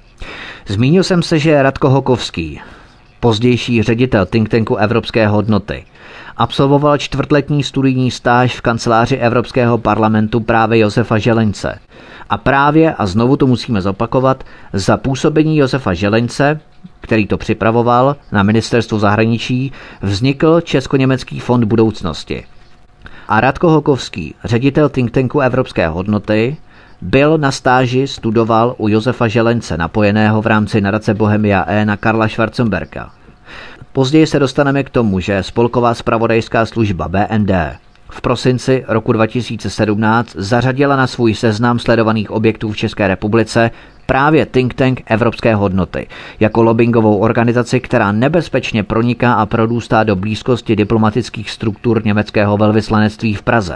Zmínil jsem se, že Radko Hokovský, pozdější ředitel think tanku Evropské hodnoty, absolvoval čtvrtletní studijní stáž v kanceláři Evropského parlamentu právě Josefa Želeňce. A právě, a znovu to musíme zopakovat, za působení Josefa Želeňce, který to připravoval na Ministerstvu zahraničí, vznikl Českoněmecký fond budoucnosti. A Radko Hokovský, ředitel think tanku Evropské hodnoty, byl na stáži, studoval u Josefa Želeňce, napojeného v rámci nadace Bohemia E na Karla Schwarzenberga. Později se dostaneme k tomu, že spolková zpravodajská služba B N D v prosinci roku dva tisíce sedmnáct zařadila na svůj seznam sledovaných objektů v České republice právě think tank Evropské hodnoty jako lobbingovou organizaci, která nebezpečně proniká a prodůstá do blízkosti diplomatických struktur německého velvyslanectví v Praze.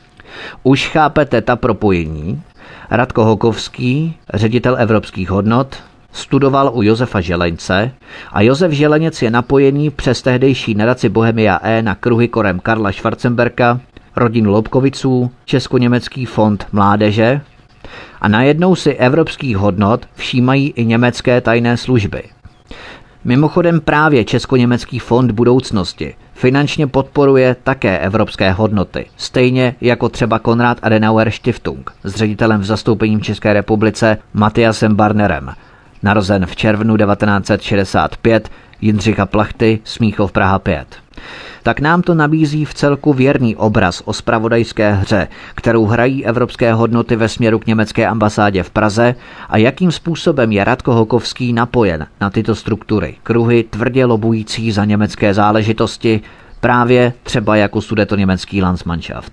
Už chápete ta propojení? Radko Hokovský, ředitel Evropských hodnot, studoval u Josefa Želeňce a Josef Želeněc je napojený přes tehdejší nadaci Bohemia E na kruhy kolem Karla Schwarzenberga, rodinu Lobkoviců, Českoněmecký fond mládeže a najednou si evropských hodnot všímají i německé tajné služby. Mimochodem právě Česko-německý fond budoucnosti finančně podporuje také evropské hodnoty, stejně jako třeba Konrad Adenauer Stiftung s ředitelem v zastoupení v České republice Matthiasem Barnerem. Narozen v červnu devatenáct set šedesát pět, Jindřicha Plachty, Smíchov, Praha pět. Tak nám to nabízí v celku věrný obraz o zpravodajské hře, kterou hrají evropské hodnoty ve směru k německé ambasádě v Praze a jakým způsobem je Radko Hokovský napojen na tyto struktury, kruhy tvrdě lobující za německé záležitosti, právě třeba jako sudetoněmecký Landsmannschaft.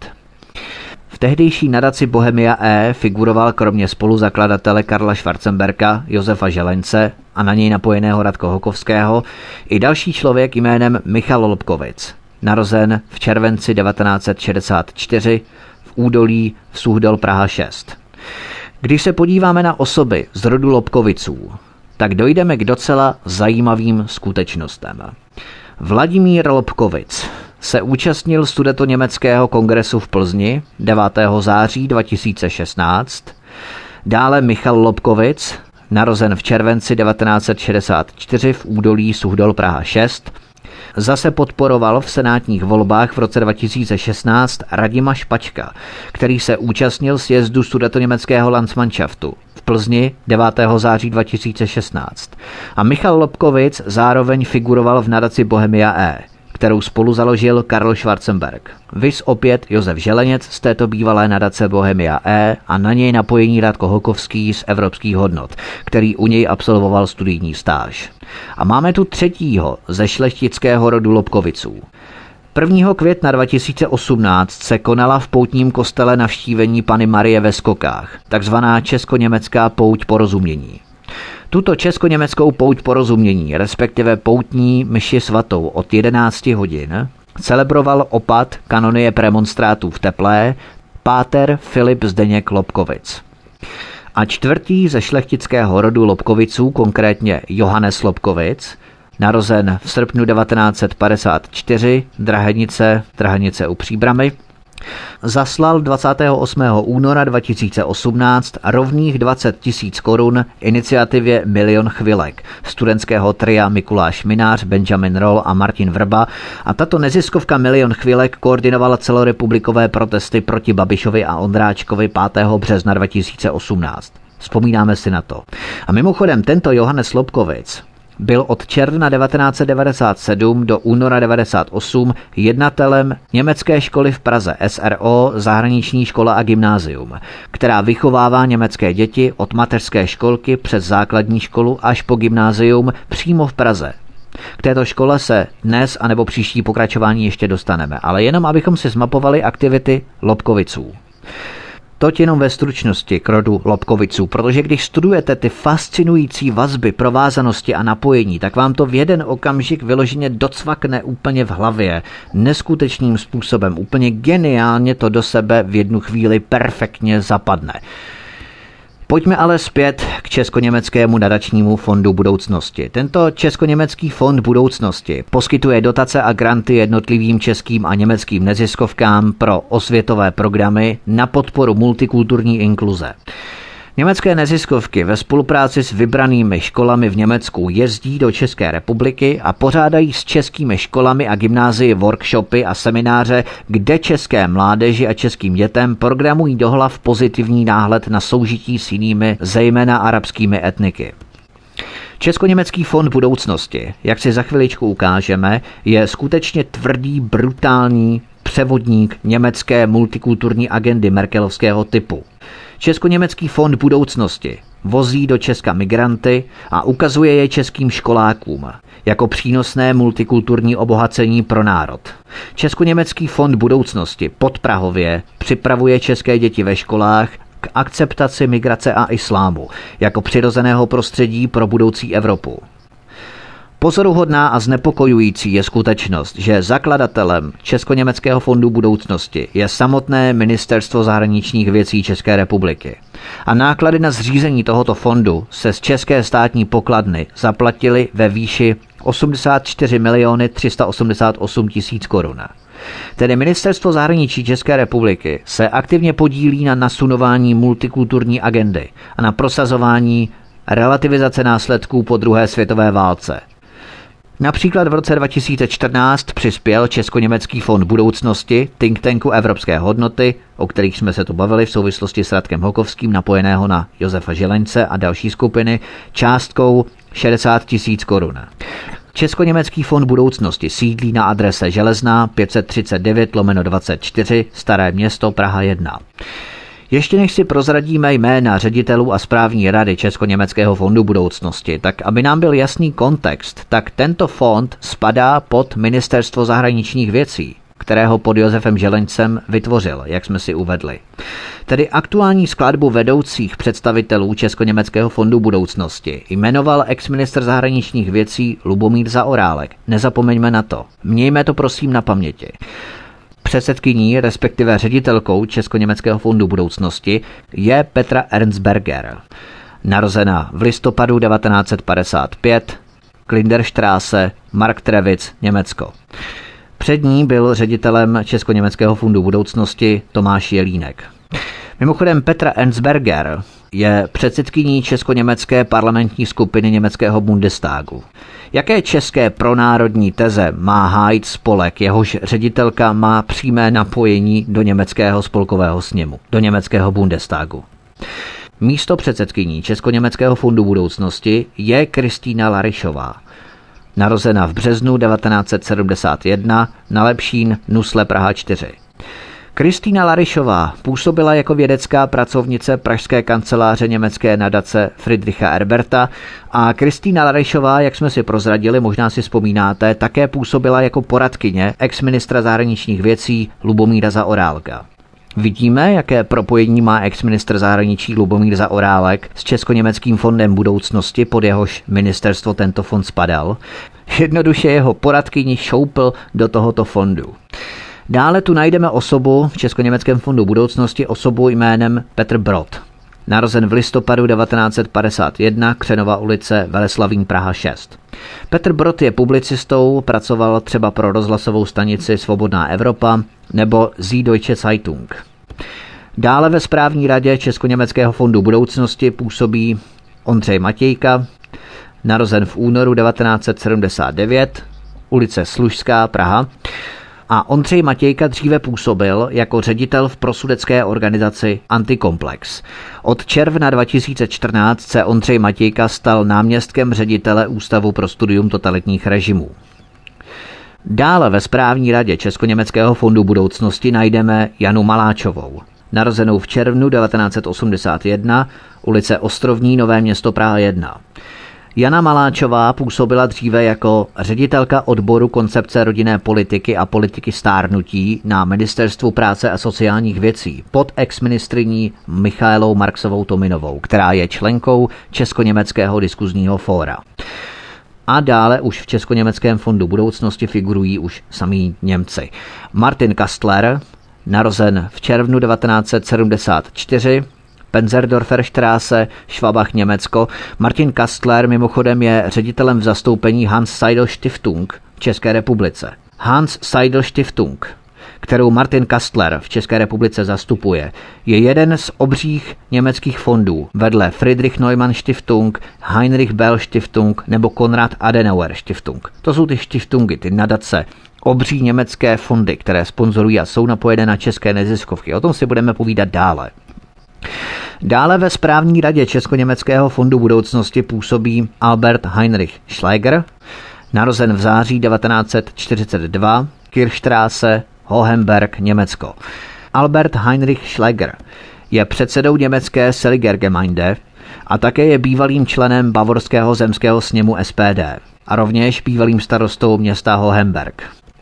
V tehdejší nadaci Bohemia E figuroval kromě spoluzakladatele Karla Schwarzenberga, Josefa Želence a na něj napojeného Radko Hokovského i další člověk jménem Michal Lobkowicz, narozen v červenci devatenáct set šedesát čtyři v Údolí v Suchdol, Praha šest. Když se podíváme na osoby z rodu Lobkowitzů, tak dojdeme k docela zajímavým skutečnostem. Vladimír Lobkowicz se účastnil sudetoněmeckého kongresu v Plzni devátého září dva tisíce šestnáct. Dále Michal Lobkowicz, narozen v červenci devatenáct set šedesát čtyři v Údolí Suchdol, Praha šest, zase podporoval v senátních volbách v roce dva tisíce šestnáct Radima Špačka, který se účastnil sjezdu sudetoněmeckého Landsmannschaftu v Plzni devátého září dva tisíce šestnáct. A Michal Lobkowicz zároveň figuroval v nadaci Bohemia E, kterou spolu založil Karl Schwarzenberg. Viz opět Josef Želeněc z této bývalé nadace Bohemia E a na něj napojení Radko Hokovský z evropských hodnot, který u něj absolvoval studijní stáž. A máme tu třetího ze šlechtického rodu Lobkowitzů. prvního května dva tisíce osmnáct se konala v poutním kostele navštívení Panny Marie ve Skokách, takzvaná česko-německá pouť porozumění. Tuto česko-německou pouť porozumění, respektive poutní mši svatou od jedenácti hodin, celebroval opat kanonie premonstrátů v Teplé, páter Filip Zdeněk Lobkowicz. A čtvrtý ze šlechtického rodu Lobkowitzů, konkrétně Johannes Lobkowicz, narozen v srpnu devatenáct set padesát čtyři, Drahenice, Drahenice u Příbramy, zaslal dvacátého osmého února dva tisíce osmnáct rovných dvacet tisíc korun iniciativě Milion chvilek studentského tria Mikuláš Minář, Benjamin Roll a Martin Vrba a tato neziskovka Milion chvilek koordinovala celorepublikové protesty proti Babišovi a Ondráčkovi pátého března dva tisíce osmnáct. Vzpomínáme si na to. A mimochodem tento Johannes Lobkowicz byl od června devatenáct set devadesát sedm do února devadesát osm jednatelem německé školy v Praze S R O, zahraniční škola a gymnázium, která vychovává německé děti od mateřské školky přes základní školu až po gymnázium přímo v Praze. K této škole se dnes anebo příští pokračování ještě dostaneme, ale jenom abychom si zmapovali aktivity Lobkowitzů. Toť jenom ve stručnosti k rodu Lobkowitzů, protože když studujete ty fascinující vazby, provázanosti a napojení, tak vám to v jeden okamžik vyloženě docvakne úplně v hlavě, neskutečným způsobem, úplně geniálně to do sebe v jednu chvíli perfektně zapadne. Pojďme ale zpět k Česko-německému nadačnímu fondu budoucnosti. Tento Česko-německý fond budoucnosti poskytuje dotace a granty jednotlivým českým a německým neziskovkám pro osvětové programy na podporu multikulturní inkluze. Německé neziskovky ve spolupráci s vybranými školami v Německu jezdí do České republiky a pořádají s českými školami a gymnázii workshopy a semináře, kde české mládeži a českým dětem programují do hlav pozitivní náhled na soužití s jinými, zejména arabskými etniky. Česko-německý fond budoucnosti, jak si za chviličku ukážeme, je skutečně tvrdý, brutální převodník německé multikulturní agendy merkelovského typu. Česko-německý fond budoucnosti vozí do Česka migranty a ukazuje je českým školákům jako přínosné multikulturní obohacení pro národ. Česko-německý fond budoucnosti podprahově připravuje české děti ve školách k akceptaci migrace a islámu jako přirozeného prostředí pro budoucí Evropu. Pozoruhodná a znepokojující je skutečnost, že zakladatelem Česko-německého fondu budoucnosti je samotné Ministerstvo zahraničních věcí České republiky. A náklady na zřízení tohoto fondu se z české státní pokladny zaplatily ve výši osmdesát čtyři miliony tři sta osmdesát osm tisíc korun. Tedy Ministerstvo zahraničí České republiky se aktivně podílí na nasunování multikulturní agendy a na prosazování relativizace následků po druhé světové válce. Například v roce dva tisíce čtrnáct přispěl Česko-německý fond budoucnosti think tanku Evropské hodnoty, o kterých jsme se tu bavili v souvislosti s Radkem Hokovským, napojeného na Josefa Želeňce a další skupiny, částkou šedesát tisíc korun. Česko-německý fond budoucnosti sídlí na adrese Železná pět set třicet devět lomeno dvacet čtyři, Staré Město, Praha jedna. Ještě než si prozradíme jména ředitelů a správní rady Česko-německého fondu budoucnosti, tak aby nám byl jasný kontext, tak tento fond spadá pod Ministerstvo zahraničních věcí, kterého pod Josefem Želeňcem vytvořil, jak jsme si uvedli. Tedy aktuální skladbu vedoucích představitelů Česko-německého fondu budoucnosti jmenoval exministr zahraničních věcí Lubomír Zaorálek. Nezapomeňme na to. Mějme to prosím na paměti. Předsedkyní, respektive ředitelkou Česko-německého fondu budoucnosti je Petra Ernstberger. Narozena v listopadu devatenáct set padesát pět, Klinderstraße, Marktrevic, Německo. Před ní byl ředitelem Česko-německého fondu budoucnosti Tomáš Jelínek. Mimochodem Petra Ernstberger je předsedkyní česko-německé parlamentní skupiny německého Bundestagu. Jaké české pronárodní teze má hájit spolek, jehož ředitelka má přímé napojení do německého spolkového sněmu, do německého Bundestagu? Místo předsedkyní Česko-německého fondu budoucnosti je Kristýna Larišová. Narozena v březnu devatenáct set sedmdesát jedna na Lepšín, Nusle, Praha čtyři. Kristýna Larišová působila jako vědecká pracovnice pražské kanceláře německé nadace Friedricha Erberta a Kristýna Larišová, jak jsme si prozradili, možná si vzpomínáte, také působila jako poradkyně exministra zahraničních věcí Lubomíra Zaorálka. Vidíme, jaké propojení má exministr zahraničí Lubomír Zaorálek s Česko-německým fondem budoucnosti, pod jehož ministerstvo tento fond spadal. Jednoduše jeho poradkyni šoupl do tohoto fondu. Dále tu najdeme osobu v Česko-německém fondu budoucnosti, osobu jménem Petr Brod. Narozen v listopadu devatenáct set padesát jedna, Křenova ulice, Veleslavín, Praha šest. Petr Brod je publicistou, pracoval třeba pro rozhlasovou stanici Svobodná Evropa nebo Süddeutsche Zeitung. Dále ve správní radě Česko-německého fondu budoucnosti působí Ondřej Matějka, narozen v únoru devatenáct set sedmdesát devět, ulice Služská, Praha. A Ondřej Matějka dříve působil jako ředitel v prosudecké organizaci Antikomplex. Od června dva tisíce čtrnáct se Ondřej Matějka stal náměstkem ředitele Ústavu pro studium totalitních režimů. Dále ve správní radě Česko-německého fondu budoucnosti najdeme Janu Maláčovou. Narozenou v červnu devatenáct set osmdesát jedna, ulice Ostrovní, Nové Město, Praha jedna. Jana Maláčová působila dříve jako ředitelka odboru koncepce rodinné politiky a politiky stárnutí na Ministerstvu práce a sociálních věcí pod exministryní Michaelou Marksovou-Tominovou, která je členkou Česko-německého diskuzního fóra. A dále už v Česko-německém fondu budoucnosti figurují už samí Němci. Martin Kastler, narozen v červnu devatenáct set sedmdesát čtyři, Penzerdorfer Straße, Schwabach, Německo. Martin Kastler mimochodem je ředitelem v zastoupení Hans Seidel Stiftung v České republice. Hans Seidel Stiftung, kterou Martin Kastler v České republice zastupuje, je jeden z obřích německých fondů vedle Friedrich Neumann Stiftung, Heinrich Bell Stiftung nebo Konrad Adenauer Stiftung. To jsou ty Stiftungy, ty nadace, obří německé fondy, které sponzorují a jsou napojené na české neziskovky. O tom si budeme povídat dále. Dále ve správní radě Česko-německého fondu budoucnosti působí Albert Heinrich Schleiger, narozen v září devatenáct set čtyřicet dva, Kirchstraße, Hohenberg, Německo. Albert Heinrich Schleiger je předsedou německé Seligergemeinde a také je bývalým členem bavorského zemského sněmu S P D a rovněž bývalým starostou města Hohenberg.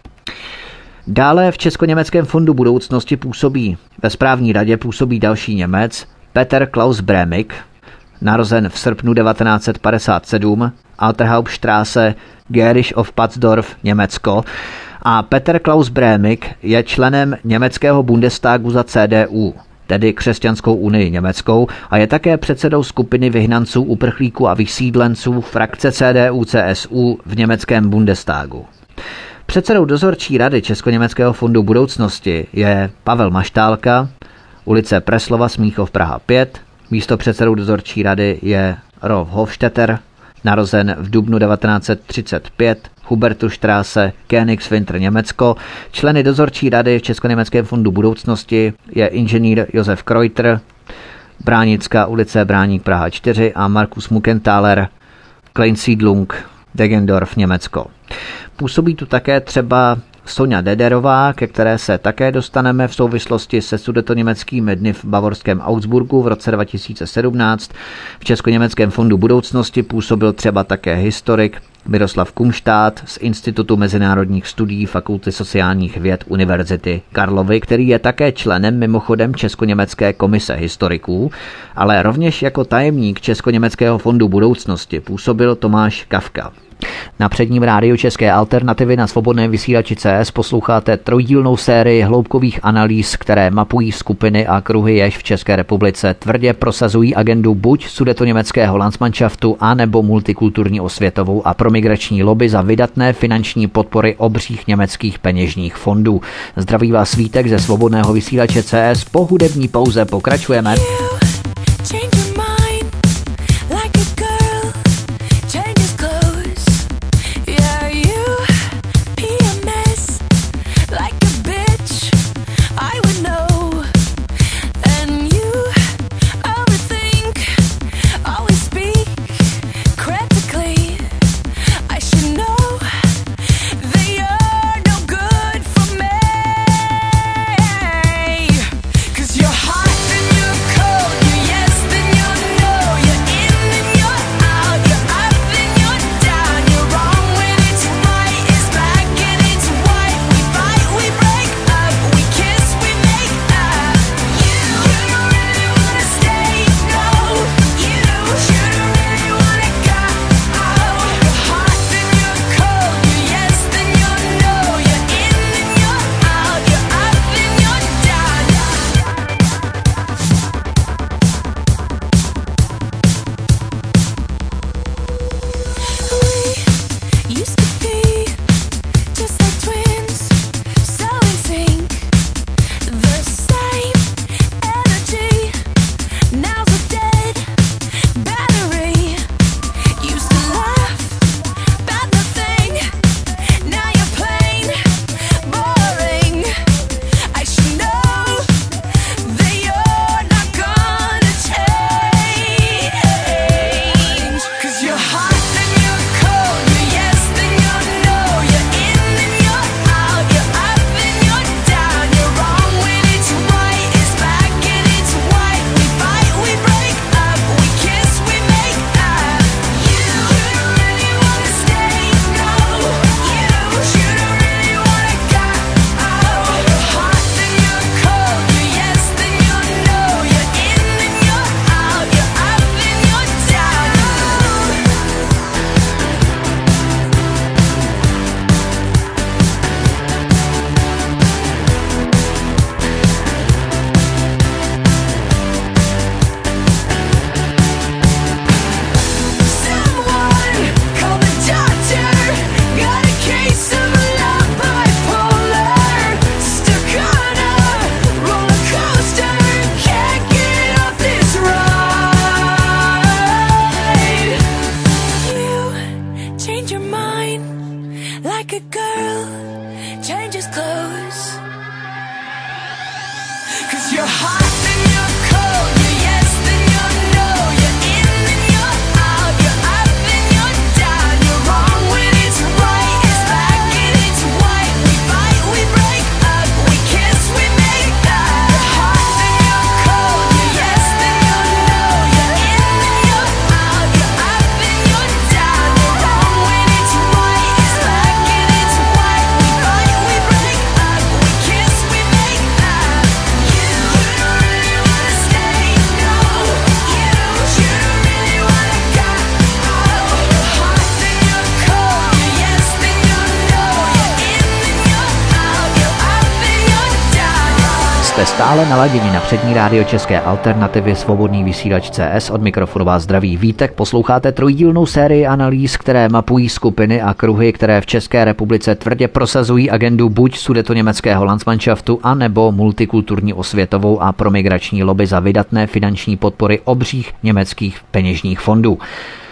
Dále v Česko-německém fondu budoucnosti působí, ve správní radě působí další Němec, Peter Klaus Brémik, narozen v srpnu devatenáct set padesát sedm, Alterhauptstraße, Gerisch of Patzdorf, Německo. A Peter Klaus Brémik je členem německého Bundestagu za C D U, tedy Křesťanskou unii německou, a je také předsedou skupiny vyhnanců, uprchlíků a vysídlenců frakce C D U C S U v německém Bundestagu. Předsedou dozorčí rady Česko-německého fondu budoucnosti je Pavel Maštálka, ulice Preslova, Smíchov, Praha pět. Místo předsedou dozorčí rady je Rolf Hofstetter, Narozen v dubnu devatenáct set třicet pět, Hubertusstraße, Königswinter, Německo. Členy dozorčí rady v Českoněmeckém fondu budoucnosti je inženýr Josef Kreuter, Bránická ulice, Bráník, Praha čtyři a Markus Muckenthaler, Kleinsiedlung, Deggendorf, Německo. Působí tu také třeba Sonja Dederová, ke které se také dostaneme v souvislosti se sudetoněmeckými dny v bavorském Augsburgu v roce dva tisíce sedmnáct. V Českoněmeckém fondu budoucnosti působil třeba také historik Miroslav Kumštát z Institutu mezinárodních studií Fakulty sociálních věd Univerzity Karlovy, který je také členem mimochodem Českoněmecké komise historiků, ale rovněž jako tajemník Českoněmeckého fondu budoucnosti působil Tomáš Kafka. Na předním rádiu České alternativy na svobodném vysílači C S posloucháte trojdílnou sérii hloubkových analýz, které mapují skupiny a kruhy, jež v České republice tvrdě prosazují agendu buď sudetoněmeckého Landsmannschaftu, anebo multikulturní osvětovou a promigrační lobby za vydatné finanční podpory obřích německých peněžních fondů. Zdraví vás Vítek ze svobodného vysílače C S. Po hudební pauze pokračujeme. Jste stále naladěni na přední rádio České alternativy, svobodný vysílač C S. Od mikrofonu vás zdraví Vítek. Posloucháte trojdílnou sérii analýz, které mapují skupiny a kruhy, které v České republice tvrdě prosazují agendu buď sudetoněmeckého Landsmannschaftu, anebo multikulturní osvětovou a promigrační lobby za vydatné finanční podpory obřích německých peněžních fondů.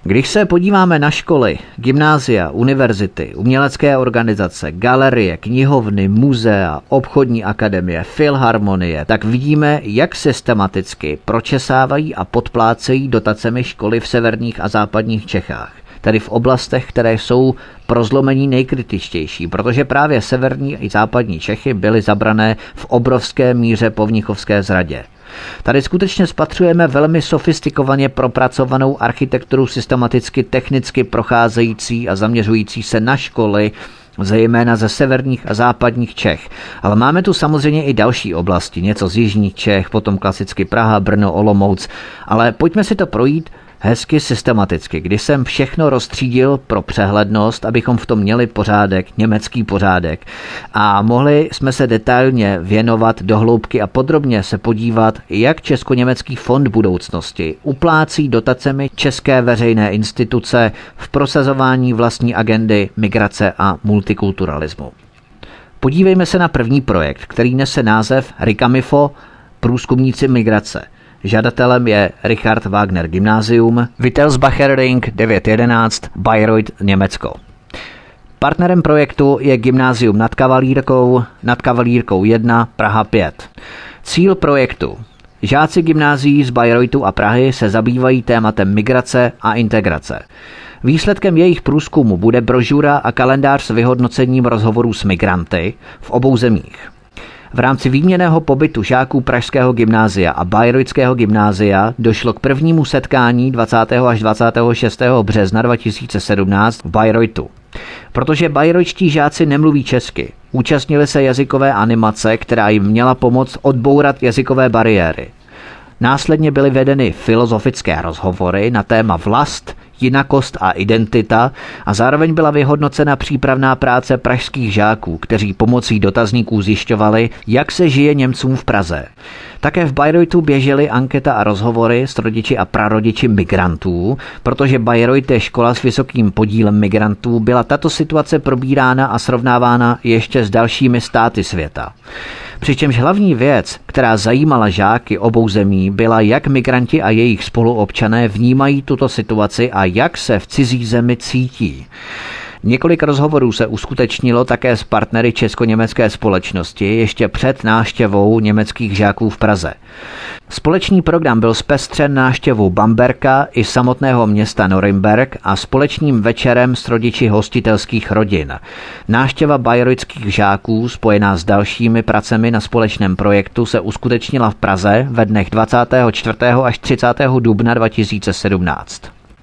Když se podíváme na školy, gymnázia, univerzity, umělecké organizace, galerie, knihovny, muzea, obchodní akademie, filharmonie, tak vidíme, jak systematicky pročesávají a podplácejí dotacemi školy v severních a západních Čechách. Tedy v oblastech, které jsou pro zlomení nejkritičtější, protože právě severní i západní Čechy byly zabrané v obrovské míře po mnichovské zradě. Tady skutečně spatřujeme velmi sofistikovaně propracovanou architekturu systematicky technicky procházející a zaměřující se na školy, zejména ze severních a západních Čech. Ale máme tu samozřejmě i další oblasti, něco z jižních Čech, potom klasicky Praha, Brno, Olomouc, ale pojďme si to projít hezky systematicky, kdy jsem všechno rozstřídil pro přehlednost, abychom v tom měli pořádek, německý pořádek a mohli jsme se detailně věnovat do hloubky a podrobně se podívat, jak Česko-německý fond budoucnosti uplácí dotacemi české veřejné instituce v prosazování vlastní agendy migrace a multikulturalismu. Podívejme se na první projekt, který nese název Rikamifo – Průzkumníci migrace. Žadatelem je Richard Wagner Gymnázium, Wittelsbacher Ring devět jedenáct, Bayreuth, Německo. Partnerem projektu je Gymnázium nad Kavalírkou, nad Kavalírkou jedna, Praha pět. Cíl projektu. Žáci gymnázií z Bayreuthu a Prahy se zabývají tématem migrace a integrace. Výsledkem jejich průzkumu bude brožura a kalendář s vyhodnocením rozhovorů s migranty v obou zemích. V rámci výměnného pobytu žáků Pražského gymnázia a Bayreutského gymnázia došlo k prvnímu setkání dvacátého až dvacátého šestého března dva tisíce sedmnáct v Bayreuthu. Protože bayreuthští žáci nemluví česky, účastnili se jazykové animace, která jim měla pomoct odbourat jazykové bariéry. Následně byly vedeny filozofické rozhovory na téma vlast, jinakost a identita a zároveň byla vyhodnocena přípravná práce pražských žáků, kteří pomocí dotazníků zjišťovali, jak se žije Němcům v Praze. Také v Bayreuthu běžely anketa a rozhovory s rodiči a prarodiči migrantů, protože Bayreuth je škola s vysokým podílem migrantů, byla tato situace probírána a srovnávána ještě s dalšími státy světa. Přičemž hlavní věc, která zajímala žáky obou zemí, byla, jak migranti a jejich spoluobčané vnímají tuto situaci a jak se v cizí zemi cítí. Několik rozhovorů se uskutečnilo také s partnery česko-německé společnosti ještě před návštěvou německých žáků v Praze. Společný program byl zpestřen návštěvou Bamberka i samotného města Norimberk a společným večerem s rodiči hostitelských rodin. Návštěva bayreuthských žáků spojená s dalšími pracemi na společném projektu se uskutečnila v Praze ve dnech dvacátého čtvrtého až třicátého dubna dva tisíce sedmnáct.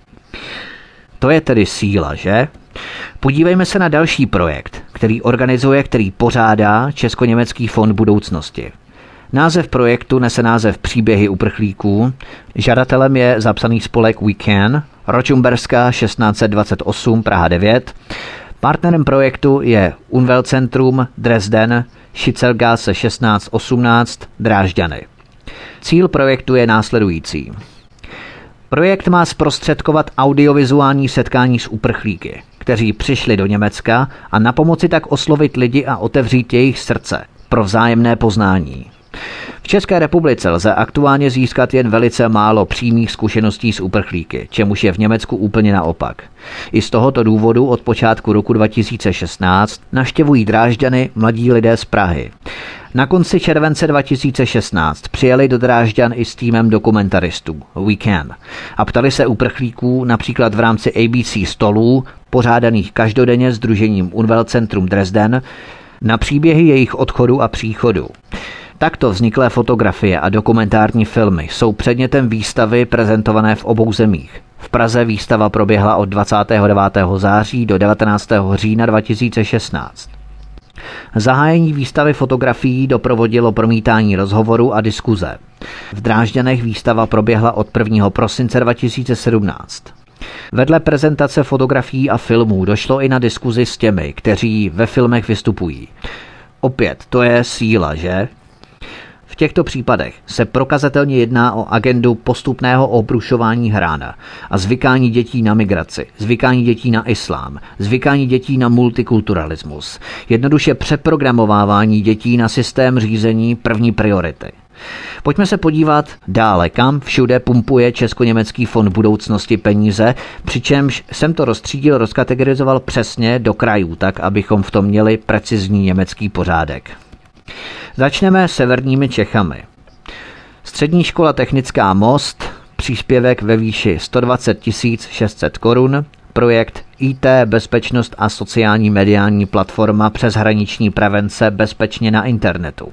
To je tedy síla, že? Podívejme se na další projekt, který organizuje, který pořádá Česko-německý fond budoucnosti. Název projektu nese název Příběhy uprchlíků. Žadatelem je zapsaný spolek We Can, Ročumberská šestnáct set dvacet osm, Praha devět. Partnerem projektu je Umweltzentrum Dresden, Schitzelgasse šestnáct osmnáct, Drážďany. Cíl projektu je následující. Projekt má zprostředkovat audiovizuální setkání s uprchlíky, kteří přišli do Německa a napomoci tak oslovit lidi a otevřít jejich srdce pro vzájemné poznání. V České republice lze aktuálně získat jen velice málo přímých zkušeností s uprchlíky, čemuž je v Německu úplně naopak. I z tohoto důvodu od počátku roku dva tisíce šestnáct navštěvují Drážďany mladí lidé z Prahy. Na konci července dva tisíce šestnáct přijeli do Drážďan i s týmem dokumentaristů We Can a ptali se uprchlíků například v rámci A B C stolů, pořádaných každodenně sdružením Umweltzentrum Dresden, na příběhy jejich odchodu a příchodu. Takto vzniklé fotografie a dokumentární filmy jsou předmětem výstavy prezentované v obou zemích. V Praze výstava proběhla od dvacátého devátého září do devatenáctého října dva tisíce šestnáct. Zahájení výstavy fotografií doprovodilo promítání rozhovoru a diskuze. V Drážďanech výstava proběhla od prvního prosince dva tisíce sedmnáct. Vedle prezentace fotografií a filmů došlo i na diskuzi s těmi, kteří ve filmech vystupují. Opět, to je síla, že? V těchto případech se prokazatelně jedná o agendu postupného obrušování hrán a zvykání dětí na migraci, zvykání dětí na islám, zvykání dětí na multikulturalismus, jednoduše přeprogramovávání dětí na systém řízení první priority. Pojďme se podívat dále, kam všude pumpuje Česko-německý fond budoucnosti peníze, přičemž jsem to rozstřídil, rozkategorizoval přesně do krajů, tak abychom v tom měli precizní německý pořádek. Začneme severními Čechami. Střední škola technická Most, příspěvek ve výši sto dvacet tisíc šest set korun, projekt í té, bezpečnost a sociální mediální platforma přeshraniční prevence bezpečně na internetu.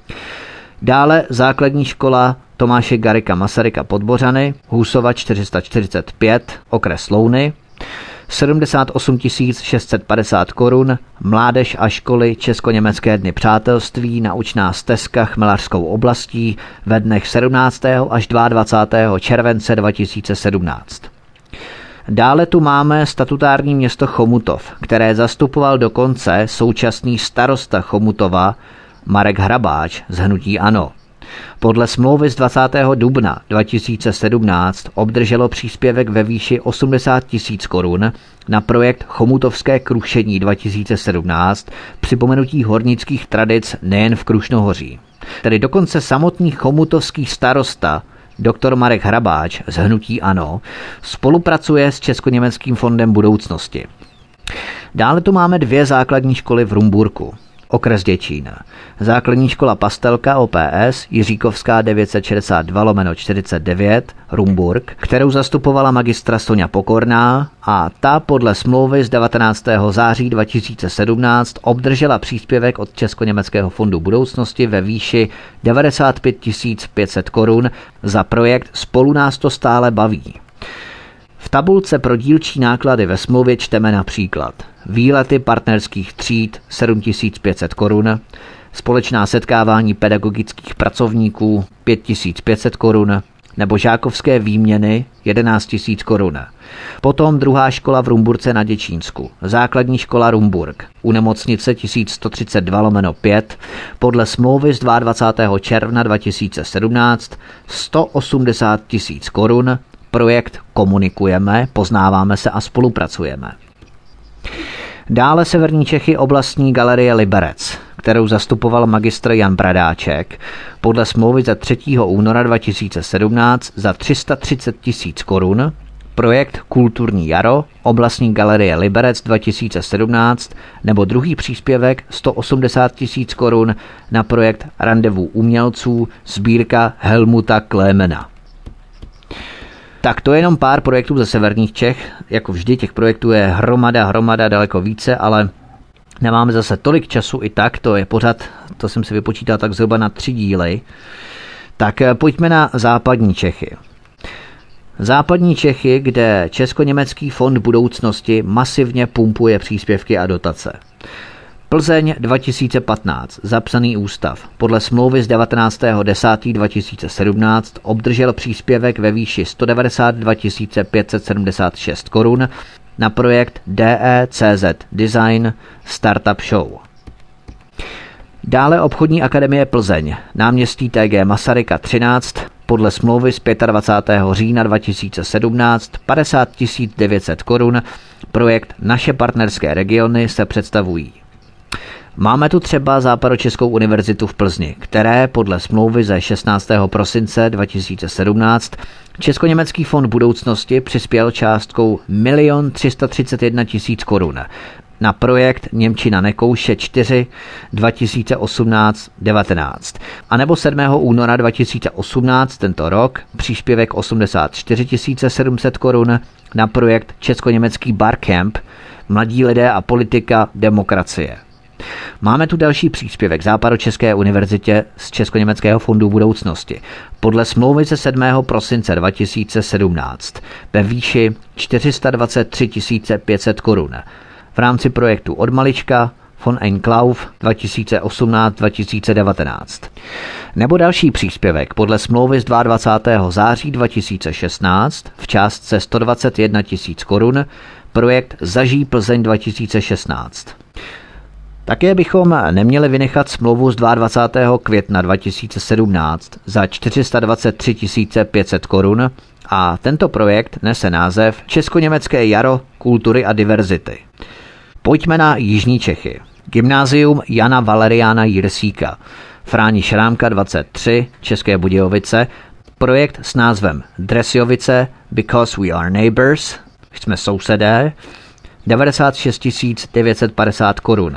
Dále základní škola Tomáše Garrigua Masaryka Podbořany, Husova čtyři sta čtyřicet pět, okres Louny, sedmdesát osm tisíc šest set padesát korun, mládež a školy Česko-německé dny přátelství, naučná stezka Chmelařskou oblastí ve dnech sedmnáctého až dvacátého druhého července dva tisíce sedmnáct. Dále tu máme statutární město Chomutov, které zastupoval dokonce současný starosta Chomutova Marek Hrabáč z hnutí ANO. Podle smlouvy z dvacátého dubna dva tisíce sedmnáct obdrželo příspěvek ve výši osmdesát tisíc korun na projekt Chomutovské krušení dva tisíce sedmnáct, připomenutí hornických tradic nejen v Krušnohoří. Tedy dokonce samotný chomutovský starosta doktor Marek Hrabáč z hnutí ANO spolupracuje s Česko-německým fondem budoucnosti. Dále tu máme dvě základní školy v Rumburku. Okres Děčín. Základní škola Pastelka O P S Jiříkovská devět set šedesát dva lomeno čtyřicet devět Rumburk, kterou zastupovala magistra Soňa Pokorná a ta podle smlouvy z devatenáctého září dva tisíce sedmnáct obdržela příspěvek od Česko-německého fondu budoucnosti ve výši devadesát pět tisíc pět set korun za projekt Spolu nás to stále baví. V tabulce pro dílčí náklady ve smlouvě čteme například výlety partnerských tříd sedm tisíc pět set korun, společná setkávání pedagogických pracovníků pět tisíc pět set korun nebo žákovské výměny jedenáct tisíc korun. Potom druhá škola v Rumburce na Děčínsku, základní škola Rumburk, u nemocnice tisíc sto třicet dva lomeno pět, podle smlouvy z dvacátého druhého června dva tisíce sedmnáct sto osmdesát tisíc korun, projekt Komunikujeme, poznáváme se a spolupracujeme. Dále severní Čechy oblastní galerie Liberec, kterou zastupoval magistr Jan Bradáček, podle smlouvy za třetího února dva tisíce sedmnáct za tři sta třicet tisíc korun, projekt Kulturní jaro, oblastní galerie Liberec dva tisíce sedmnáct, nebo druhý příspěvek sto osmdesát tisíc korun na projekt Randevu umělců, sbírka Helmuta Klémena. Tak to je jenom pár projektů ze severních Čech. Jako vždy těch projektů je hromada, hromada, daleko více, ale nemáme zase tolik času i tak, to je pořád, to jsem si vypočítal tak zhruba na tři díly. Tak pojďme na západní Čechy. Západní Čechy, kde Česko-německý fond budoucnosti masivně pumpuje příspěvky a dotace. Plzeň dva tisíce patnáct, zapsaný ústav, podle smlouvy z devatenáctého desátého dva tisíce sedmnáct obdržel příspěvek ve výši sto devadesát dva tisíc pět set sedmdesát šest korun na projekt D E C Z Design Startup Show. Dále obchodní akademie Plzeň, náměstí T G Masaryka třináct, podle smlouvy z dvacátého pátého října dva tisíce sedmnáct padesát tisíc devět set korun, projekt Naše partnerské regiony se představují. Máme tu třeba Západočeskou univerzitu v Plzni, které podle smlouvy ze šestnáctého prosince dva tisíce sedmnáct Česko-německý fond budoucnosti přispěl částkou milion tři sta třicet jedna tisíc korun na projekt Němčina nekouše čtyři dva tisíce osmnáct devatenáct. A nebo sedmého února dva tisíce osmnáct tento rok příspěvek osmdesát čtyři tisíc sedm set korun na projekt Česko-německý Barcamp Mladí lidé a politika demokracie. Máme tu další příspěvek Západočeské univerzitě z Česko-německého fondu budoucnosti podle smlouvy ze sedmého prosince dva tisíce sedmnáct ve výši čtyři sta dvacet tři tisíc pět set korun v rámci projektu Od malička von Einklauf dva tisíce osmnáct dva tisíce devatenáct. Nebo další příspěvek podle smlouvy z dvacátého druhého září dva tisíce šestnáct v částce sto dvacet jedna tisíc korun projekt Zažij Plzeň dva tisíce šestnáct. Také bychom neměli vynechat smlouvu z dvacátého druhého května dva tisíce sedmnáct za čtyři sta dvacet tři tisíce pět set korun a tento projekt nese název Česko-německé jaro kultury a diverzity. Pojďme na jižní Čechy. Gymnázium Jana Valeriána Jirsíka, Fráni Šrámka dvacet tři, České Budějovice, projekt s názvem Dresjovice Because We Are Neighbors, jsme sousedé, devadesát šest tisíc devět set padesát korun.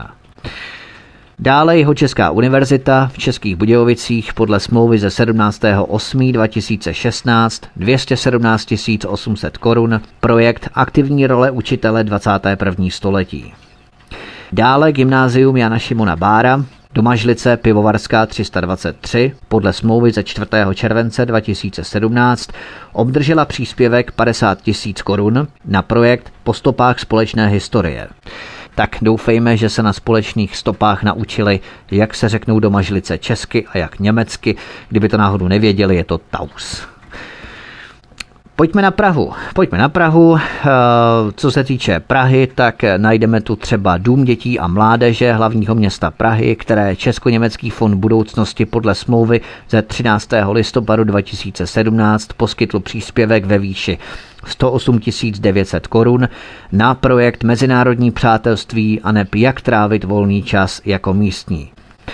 Dále Jihočeská univerzita v Českých Budějovicích podle smlouvy ze sedmnáctého osmého dva tisíce šestnáct dvě stě sedmnáct tisíc osm set korun, projekt Aktivní role učitele dvacátého prvního století. Dále Gymnázium Jana Šimona Bára, Domažlice Pivovarská tři sta dvacet tři, podle smlouvy ze čtvrtého července dva tisíce sedmnáct obdržela příspěvek padesát tisíc korun na projekt Po stopách společné historie. Tak doufejme, že se na společných stopách naučili, jak se řeknou Domažlice česky a jak německy. Kdyby to náhodou nevěděli, je to Taus. Pojďme na Prahu. Pojďme na Prahu. Co se týče Prahy, tak najdeme tu třeba Dům dětí a mládeže hlavního města Prahy, které Česko-německý fond budoucnosti podle smlouvy ze třináctého listopadu dva tisíce sedmnáct poskytl příspěvek ve výši sto osm tisíc devět set korun na projekt Mezinárodní přátelství aneb jak trávit volný čas jako místní.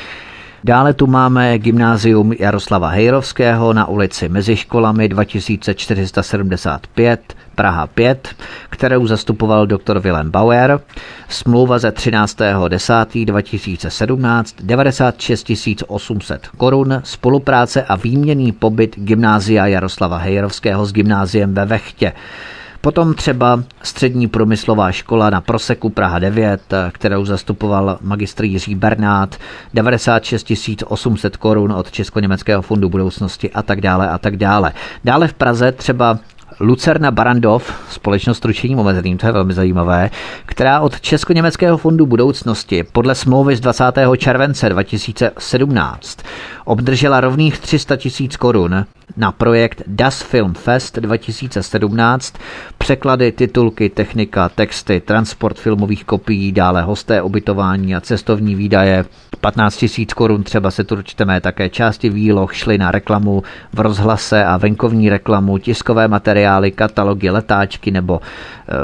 Dále tu máme Gymnázium Jaroslava Hejrovského na ulici Mezi školami dva tisíce čtyři sta sedmdesát pět, Praha pět, kterou zastupoval doktor Vilém Bauer. Smlouva ze třináctého desátého dva tisíce sedmnáct devadesát šest tisíc osm set korun, spolupráce a výměnný pobyt Gymnázia Jaroslava Hejrovského s gymnáziem ve Vechtě. Potom třeba Střední průmyslová škola na Proseku Praha devět, kterou zastupoval magistr Jiří Bernát, devadesát šest tisíc osm set korun od Česko-německého fondu budoucnosti a tak dále a tak dále. Dále v Praze třeba Lucerna Barandov, společnost s ručením omezeným, to je velmi zajímavé, která od Česko-německého fondu budoucnosti podle smlouvy z dvacátého července dva tisíce sedmnáct obdržela rovných tři sta tisíc korun na projekt Das Film Fest dva tisíce sedmnáct, překlady, titulky, technika, texty, transport filmových kopií, dále hosté, ubytování a cestovní výdaje. patnáct tisíc korun třeba se tu čteme také části výloh šly na reklamu v rozhlase a venkovní reklamu, tiskové materiály, katalogy, letáčky nebo e,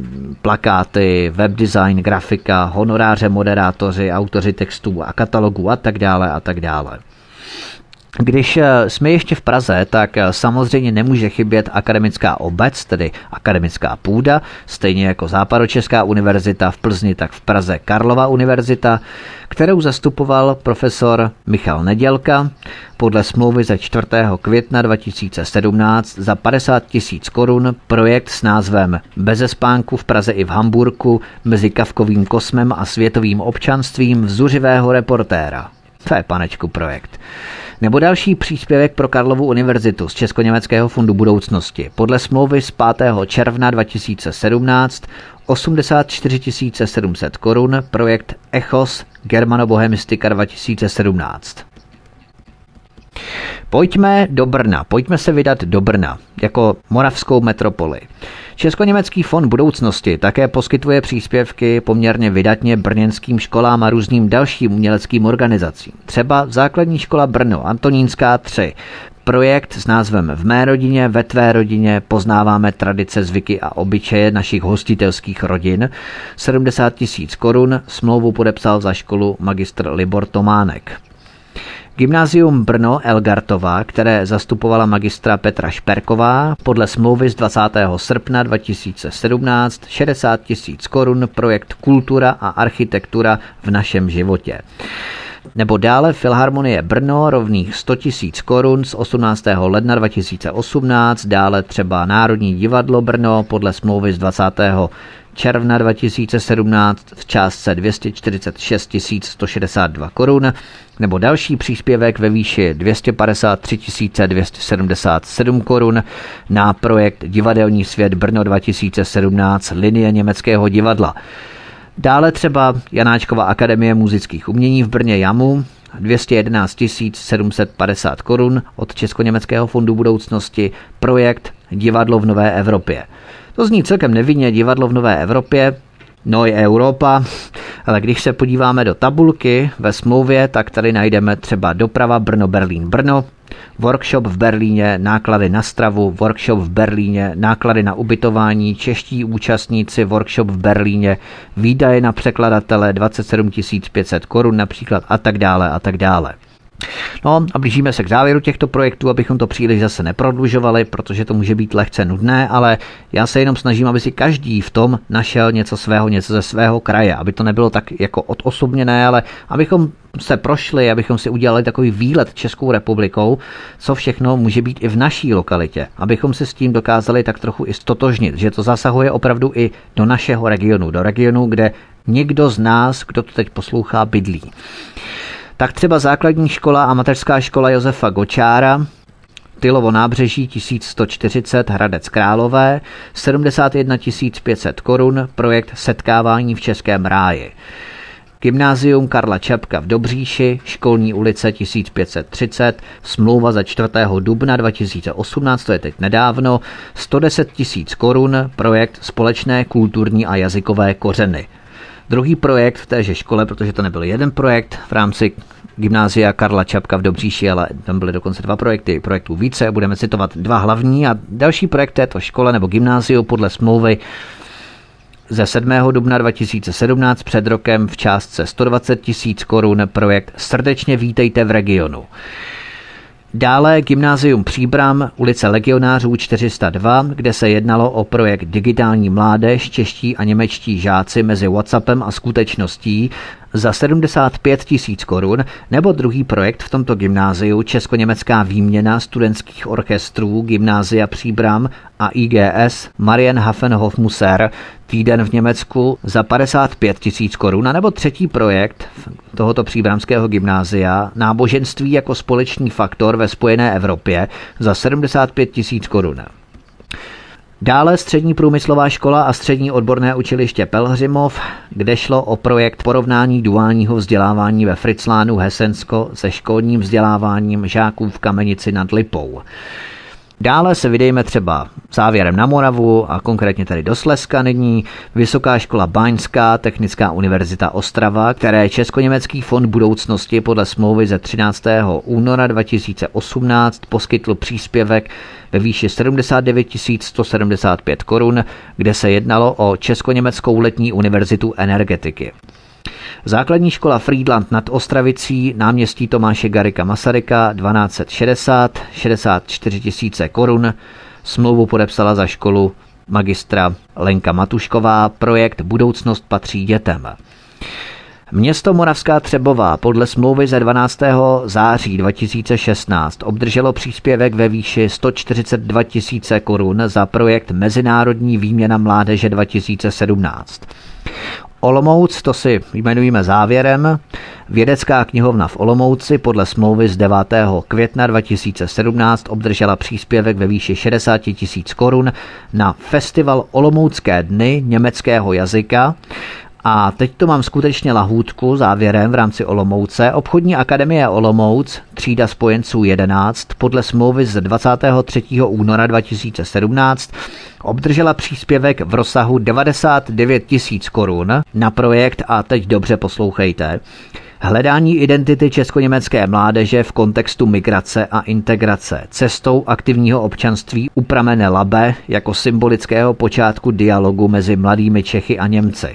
plakáty, webdesign, grafika, honoráře, moderátoři, autoři textů a katalogů a tak dále a tak dále. Když jsme ještě v Praze, tak samozřejmě nemůže chybět akademická obec, tedy akademická půda, stejně jako Západočeská univerzita v Plzni, tak v Praze Karlova univerzita, kterou zastupoval profesor Michal Nedělka podle smlouvy ze čtvrtého května dva tisíce sedmnáct za padesát tisíc korun projekt s názvem Bezespánku v Praze i v Hamburku mezi Kavkovým kosmem a světovým občanstvím vzuřivého reportéra. To je, panečku, projekt. Nebo další příspěvek pro Karlovu univerzitu z Česko-německého fondu budoucnosti. Podle smlouvy z pátého června dva tisíce sedmnáct osmdesát čtyři tisíc sedm set korun projekt Echos Germano-Bohemistika dva tisíce sedmnáct. Pojďme do Brna, pojďme se vydat do Brna, jako moravskou metropoli. Česko-německý fond budoucnosti také poskytuje příspěvky poměrně vydatně brněnským školám a různým dalším uměleckým organizacím. Třeba Základní škola Brno, Antonínská tři. Projekt s názvem V mé rodině, ve tvé rodině poznáváme tradice, zvyky a obyčeje našich hostitelských rodin. sedmdesát tisíc korun, smlouvu podepsal za školu magistr Libor Tománek. Gymnázium Brno Elgartová, které zastupovala magistra Petra Šperková, podle smlouvy z dvacátého srpna dva tisíce sedmnáct šedesát tisíc korun projekt Kultura a architektura v našem životě. Nebo dále Filharmonie Brno rovných sto tisíc korun z osmnáctého ledna dva tisíce osmnáct, dále třeba Národní divadlo Brno podle smlouvy z dvacátého června dva tisíce sedmnáct v částce dvě stě čtyřicet šest tisíc sto šedesát dva korun, nebo další příspěvek ve výši dvě stě padesát tři tisíc dvě stě sedmdesát sedm korun na projekt Divadelní svět Brno dva tisíce sedmnáct linie německého divadla. Dále třeba Janáčkova akademie múzických umění v Brně Jamu dvě stě jedenáct tisíc sedm set padesát korun od Česko-německého fondu budoucnosti projekt Divadlo v Nové Evropě. To zní celkem nevinně, Divadlo v Nové Evropě, No i Evropa, ale když se podíváme do tabulky ve smlouvě, tak tady najdeme třeba doprava Brno-Berlín-Brno, workshop v Berlíně, náklady na stravu, workshop v Berlíně, náklady na ubytování, čeští účastníci, workshop v Berlíně, výdaje na překladatele dvacet sedm tisíc pět set korun například a tak dále a tak dále. No a blížíme se k závěru těchto projektů, abychom to příliš zase neprodlužovali, protože to může být lehce nudné, ale já se jenom snažím, aby si každý v tom našel něco svého, něco ze svého kraje, aby to nebylo tak jako odosobněné, ale abychom se prošli, abychom si udělali takový výlet Českou republikou, co všechno může být i v naší lokalitě, abychom se s tím dokázali tak trochu i stotožnit, že to zasahuje opravdu i do našeho regionu, do regionu, kde někdo z nás, kdo to teď poslouchá, bydlí. Tak třeba základní škola a mateřská škola Josefa Gočára, Tylovo nábřeží tisíc sto čtyřicet, Hradec Králové, sedmdesát jedna tisíc pět set korun, projekt Setkávání v Českém ráji. Gymnázium Karla Čapka v Dobříši, Školní ulice tisíc pět set třicet, smlouva za čtvrtého dubna dva tisíce osmnáct, to je teď nedávno, sto deset tisíc korun, projekt Společné kulturní a jazykové kořeny. Druhý projekt v téže škole, protože to nebyl jeden projekt v rámci gymnázia Karla Čapka v Dobříši, ale tam byly dokonce dva projekty, projektů více, budeme citovat dva hlavní a další projekt této škole nebo gymnáziu podle smlouvy ze sedmého dubna dva tisíce sedmnáct před rokem v částce sto dvacet tisíc korun, projekt Srdečně vítejte v regionu. Dále Gymnázium Příbram, ulice Legionářů čtyři sta dva, kde se jednalo o projekt Digitální mládež, čeští a němečtí žáci mezi WhatsAppem a skutečností za sedmdesát pět tisíc korun, nebo druhý projekt v tomto gymnáziu Česko-německá výměna studentských orchestrů Gymnázia Příbram a I G S Marienhafen-Hofmusser týden v Německu za padesát pět tisíc korun, nebo třetí projekt tohoto příbramského gymnázia Náboženství jako společný faktor ve spojené Evropě za sedmdesát pět tisíc korun. Dále střední průmyslová škola a střední odborné učiliště Pelhřimov, kde šlo o projekt porovnání duálního vzdělávání ve Fritzlánu Hesensko se školním vzděláváním žáků v Kamenici nad Lipou. Dále se vydejme třeba závěrem na Moravu a konkrétně tady do Slezska nyní Vysoká škola Báňská, Technická univerzita Ostrava, které Česko-německý fond budoucnosti podle smlouvy ze třináctého února dva tisíce osmnáct poskytl příspěvek ve výši sedmdesát devět tisíc sto sedmdesát pět korun, kde se jednalo o Česko-německou letní univerzitu energetiky. Základní škola Frýdlant nad Ostravicí, náměstí Tomáše Garrigua Masaryka, dvanáct set šedesát, šedesát čtyři tisíce korun. Smlouvu podepsala za školu magistra Lenka Matušková, projekt Budoucnost patří dětem. Město Moravská Třebová podle smlouvy ze dvanáctého září dva tisíce šestnáct obdrželo příspěvek ve výši sto čtyřicet dva tisíce korun za projekt Mezinárodní výměna mládeže dva tisíce sedmnáct. Olomouc, to si jmenujeme závěrem, Vědecká knihovna v Olomouci podle smlouvy z devátého května dva tisíce sedmnáct obdržela příspěvek ve výši šedesát tisíc korun na festival Olomoucké dny německého jazyka. A teď to mám skutečně lahůdku závěrem v rámci Olomouce. Obchodní akademie Olomouc, třída spojenců jedenáct, podle smlouvy z dvacátého třetího února dva tisíce sedmnáct obdržela příspěvek v rozsahu devadesát devět tisíc korun na projekt, a teď dobře poslouchejte, hledání identity česko-německé mládeže v kontextu migrace a integrace cestou aktivního občanství u pramene Labe jako symbolického počátku dialogu mezi mladými Čechy a Němci.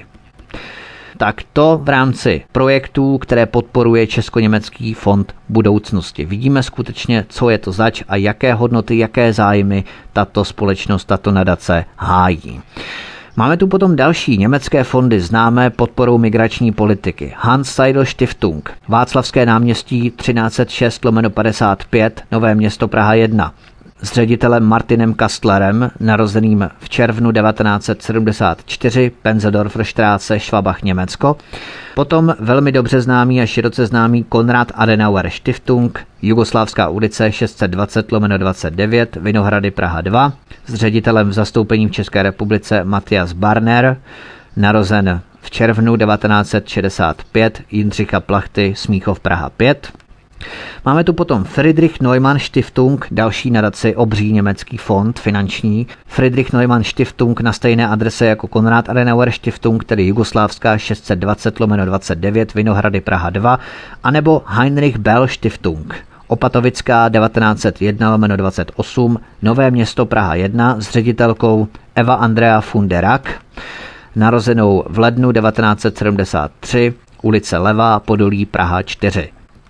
Tak to v rámci projektů, které podporuje Česko-německý fond budoucnosti. Vidíme skutečně, co je to zač a jaké hodnoty, jaké zájmy tato společnost, tato nadace hájí. Máme tu potom další německé fondy známé podporou migrační politiky. Hans Seidel Stiftung, Václavské náměstí třináct set šest lomeno padesát pět, Nové Město Praha jedna. S ředitelem Martinem Kastlerem, narozeným v červnu devatenáct set sedmdesát čtyři, Penzedorfer Schwabach, Německo. Potom velmi dobře známý a široce známý Konrad Adenauer Stiftung, Jugoslávská ulice šest set dvacet lomeno dvacet devět, Vinohrady Praha dva. S ředitelem v zastoupení v České republice Matthias Barner, narozen v červnu devatenáct set šedesát pět, Jindřicha Plachty, Smíchov Praha pět. Máme tu potom Friedrich Neumann Stiftung, další nadaci, obří německý fond finanční. Friedrich Neumann Stiftung na stejné adrese jako Konrad Adenauer Stiftung, tedy Jugoslávská šest set dvacet lomeno dvacet devět, Vinohrady Praha dva, anebo Heinrich Bell Stiftung, Opatovická devatenáct set jedna lomeno dvacet osm, Nové Město Praha jedna s ředitelkou Eva Andrea Funderak, narozenou v lednu devatenáct set sedmdesát tři, ulice Levá, Podolí, Praha čtyři.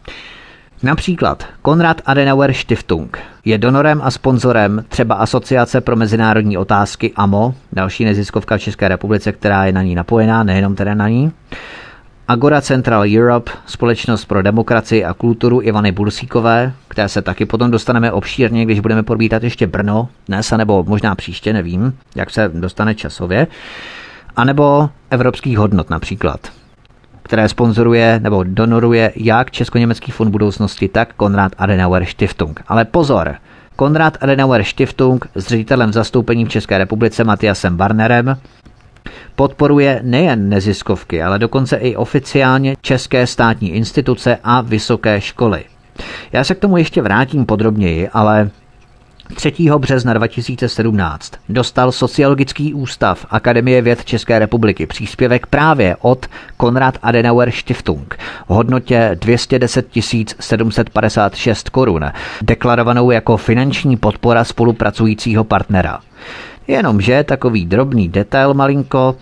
Například Konrad Adenauer Stiftung je donorem a sponzorem třeba Asociace pro mezinárodní otázky A M O, další neziskovka v České republice, která je na ní napojená, nejenom teda na ní. Agora Central Europe, Společnost pro demokracii a kulturu Ivany Bursíkové, které se taky potom dostaneme obšírně, když budeme probírat ještě Brno, dnes, nebo možná příště, nevím, jak se dostane časově. A nebo Evropských hodnot například, které sponzoruje nebo donoruje jak Česko-německý fond budoucnosti, tak Konrad Adenauer Stiftung. Ale pozor, Konrad Adenauer Stiftung s ředitelem zastoupení v České republice Matthiasem Barnerem podporuje nejen neziskovky, ale dokonce i oficiálně české státní instituce a vysoké školy. Já se k tomu ještě vrátím podrobněji, ale třetího března dva tisíce sedmnáct dostal Sociologický ústav Akademie věd České republiky příspěvek právě od Konrad Adenauer Stiftung v hodnotě dvě stě deset tisíc sedm set padesát šest korun, deklarovanou jako finanční podpora spolupracujícího partnera. Jenomže takový drobný detail malinko,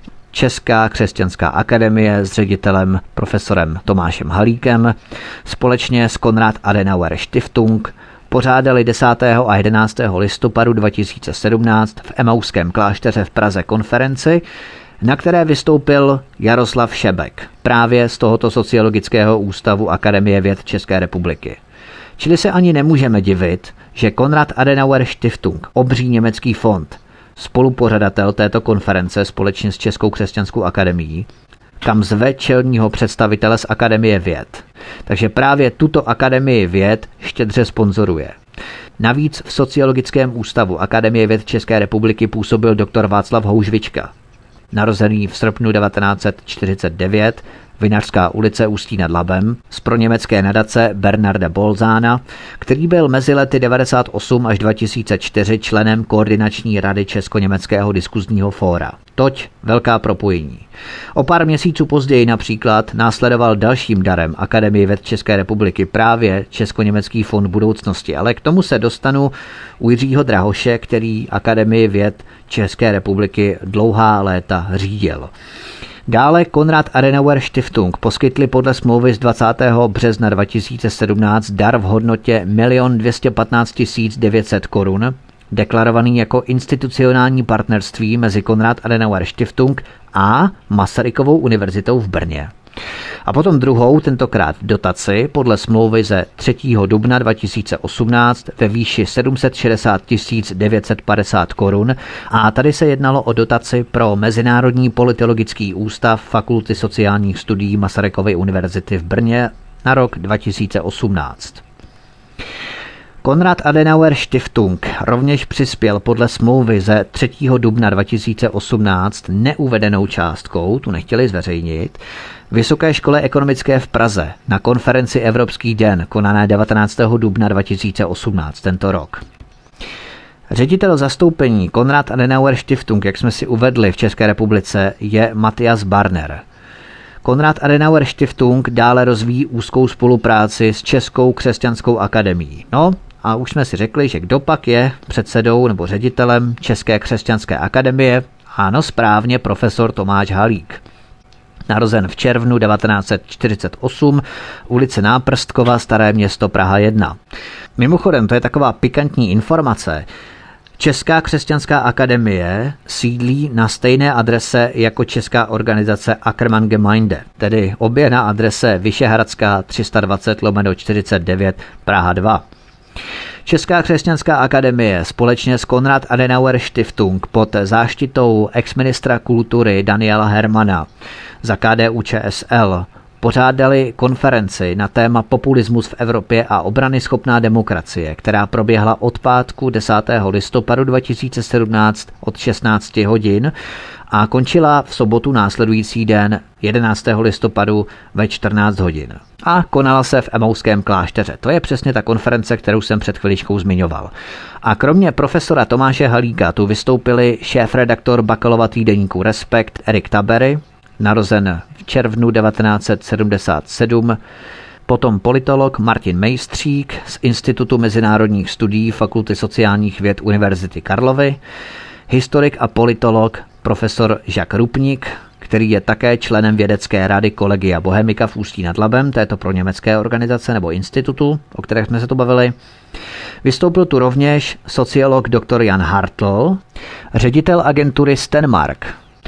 Česká křesťanská akademie s ředitelem profesorem Tomášem Halíkem společně s Konrad Adenauer Stiftung pořádali desátého a jedenáctého listopadu dva tisíce sedmnáct v Emauském klášteře v Praze konferenci, na které vystoupil Jaroslav Šebek, právě z tohoto Sociologického ústavu Akademie věd České republiky. Čili se ani nemůžeme divit, že Konrad Adenauer Stiftung, obří německý fond, spolupořadatel této konference společně s Českou křesťanskou akademií, kam zve čelního představitele z Akademie věd. Takže právě tuto Akademii věd štědře sponzoruje. Navíc v Sociologickém ústavu Akademie věd České republiky působil doktor Václav Houžvička, narozený v srpnu devatenáct set čtyřicet devět, Vinařská ulice Ústí nad Labem, z proněmecké nadace Bernarda Bolzána, který byl mezi lety devadesát osm až dva tisíce čtyři členem koordinační rady Česko-německého diskuzního fóra. Toť velká propojení. O pár měsíců později například následoval dalším darem Akademie věd České republiky právě Česko-německý fond budoucnosti, ale k tomu se dostanu u Jiřího Drahoše, který Akademii věd České republiky dlouhá léta řídil. Dále Konrad Adenauer Stiftung poskytli podle smlouvy z dvacátého března dva tisíce sedmnáct dar v hodnotě milion dvě stě patnáct tisíc devět set korun, deklarovaný jako institucionální partnerství mezi Konrad Adenauer Stiftung a Masarykovou univerzitou v Brně. A potom druhou, tentokrát dotaci, podle smlouvy ze třetího dubna dva tisíce osmnáct ve výši sedm set šedesát tisíc devět set padesát korun a tady se jednalo o dotaci pro Mezinárodní politologický ústav Fakulty sociálních studií Masarykovy univerzity v Brně na rok dva tisíce osmnáct. Konrad Adenauer Stiftung rovněž přispěl podle smlouvy ze třetího dubna dva tisíce osmnáct neuvedenou částkou, tu nechtěli zveřejnit, Vysoké škole ekonomické v Praze na konferenci Evropský den konané devatenáctého dubna dva tisíce osmnáct tento rok. Ředitel zastoupení Konrad Adenauer Stiftung, jak jsme si uvedli v České republice, je Matthias Barner. Konrad Adenauer Stiftung dále rozvíjí úzkou spolupráci s Českou křesťanskou akademií. No a už jsme si řekli, že kdo pak je předsedou nebo ředitelem České křesťanské akademie? Ano, správně, profesor Tomáš Halík. Narozen v červnu devatenáct set čtyřicet osm, ulice Náprstkova, Staré Město, Praha jedna. Mimochodem, to je taková pikantní informace. Česká křesťanská akademie sídlí na stejné adrese jako česká organizace Ackermann Gemeinde, tedy obě na adrese Vyšehradská tři sta dvacet lomeno čtyřicet devět, Praha dva. Česká křesťanská akademie společně s Konrad Adenauer Stiftung pod záštitou exministra kultury Daniela Hermana za K D U Č S L pořádali konferenci na téma populismus v Evropě a obranyschopná demokracie, která proběhla od pátku desátého listopadu dva tisíce sedmnáct od šestnácti hodin a končila v sobotu následující den jedenáctého listopadu ve čtrnáct hodin. A konala se v Emauském klášteře. To je přesně ta konference, kterou jsem před chviličkou zmiňoval. A kromě profesora Tomáše Halíka tu vystoupili šéfredaktor Bakalova týdeníku Respekt Erik Tabery, narozen v červnu devatenáct set sedmdesát sedm, potom politolog Martin Mejstřík z Institutu mezinárodních studií Fakulty sociálních věd Univerzity Karlovy, historik a politolog profesor Jacques Rupnik, který je také členem vědecké rady Collegia Bohemica v Ústí nad Labem, této pro německé organizace nebo institutu, o kterém jsme se tu bavili. Vystoupil tu rovněž sociolog doktor Jan Hartl, ředitel agentury Stenmark.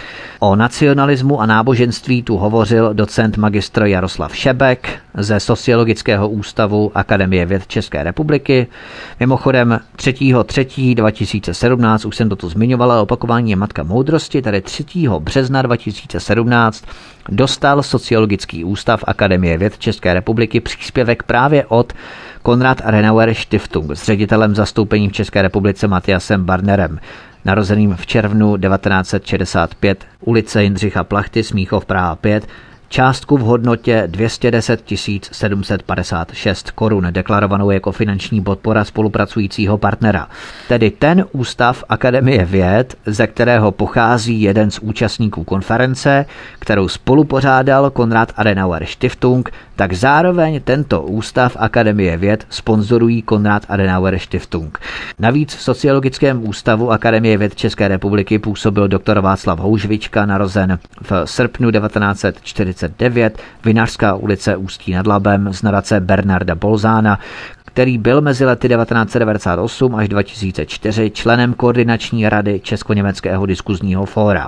O nacionalismu a náboženství tu hovořil docent magistr Jaroslav Šebek ze Sociologického ústavu Akademie věd České republiky. Mimochodem třetího třetího dva tisíce sedmnáct, už jsem to tu zmiňovala, opakování je matka moudrosti, tady třetího března dva tisíce sedmnáct dostal Sociologický ústav Akademie věd České republiky příspěvek právě od Konrad Adenauer Stiftung s ředitelem zastoupení v České republice Matyasem Barnerem, narozeným v červnu devatenáct set šedesát pět, ulice Jindřicha Plachty, Smíchov, Praha pět, částku v hodnotě dvě stě deset tisíc sedm set padesát šest korun, deklarovanou jako finanční podpora spolupracujícího partnera. Tedy ten ústav Akademie věd, ze kterého pochází jeden z účastníků konference, kterou spolupořádal Konrad Adenauer Stiftung, tak zároveň tento ústav Akademie věd sponzorují Konrad Adenauer Stiftung. Navíc v Sociologickém ústavu Akademie věd České republiky působil doktor Václav Houžvička, narozen v srpnu devatenáct set čtyřicet devět, Vinařská ulice Ústí nad Labem, z nadace Bernarda Bolzána, který byl mezi lety devatenáct set devadesát osm až dva tisíce čtyři členem koordinační rady Česko-německého diskuzního fóra.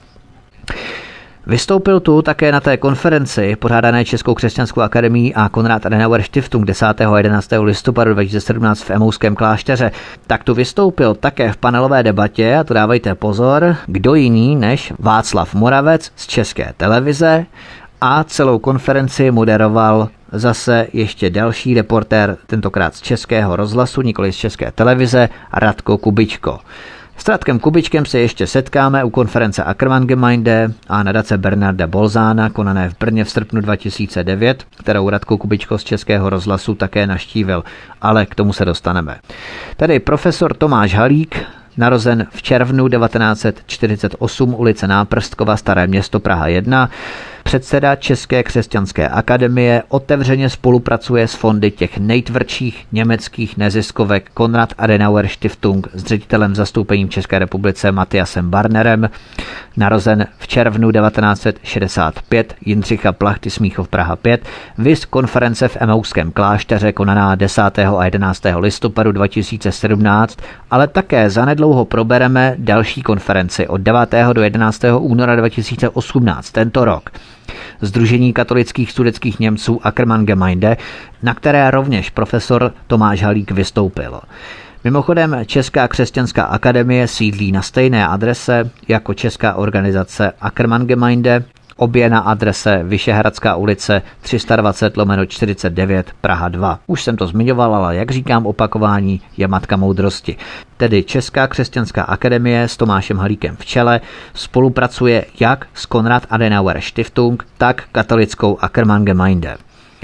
Vystoupil tu také na té konferenci pořádané Českou křesťanskou akademií a Konrad Adenauer Stiftung desátého a jedenáctého listopadu dva tisíce sedmnáct v Emauském klášteře. Tak tu vystoupil také v panelové debatě, a to dávejte pozor, kdo jiný než Václav Moravec z České televize, a celou konferenci moderoval zase ještě další reportér, tentokrát z Českého rozhlasu, nikoli z České televize, Radko Kubičko. S Radkem Kubičkem se ještě setkáme u konference Ackermann-Gemeinde a nadace Bernarda Bolzána, konané v Brně v srpnu dva tisíce devět, kterou Radko Kubičko z Českého rozhlasu také navštívil, ale k tomu se dostaneme. Tady profesor Tomáš Halík, narozen v červnu devatenáct set čtyřicet osm, ulice Náprstkova, Staré Město, Praha jedna, předseda České křesťanské akademie, otevřeně spolupracuje s fondy těch nejtvrdších německých neziskovek Konrad Adenauer Stiftung s ředitelem zastoupením v České republice Matyasem Barnerem, narozen v červnu devatenáct set šedesát pět, Jindřicha Plachty, Smíchov, Praha pět, viz konference v Emauském klášteře konaná desátého a jedenáctého listopadu dva tisíce sedmnáct, ale také zanedlouho probereme další konferenci od devátého do jedenáctého února dva tisíce osmnáct tento rok. Sdružení katolických sudetských Němců Ackermann-Gemeinde, na které rovněž profesor Tomáš Halík vystoupil. Mimochodem, Česká křesťanská akademie sídlí na stejné adrese jako česká organizace Ackermann-Gemeinde, obě na adrese Vyšehradská ulice tři sta dvacet lomeno čtyřicet devět, Praha dva. Už jsem to zmiňoval, ale jak říkám, opakování je matka moudrosti. Tedy Česká křesťanská akademie s Tomášem Halíkem v čele spolupracuje jak s Konrad Adenauer Stiftung, tak katolickou Ackermann-Gemeinde.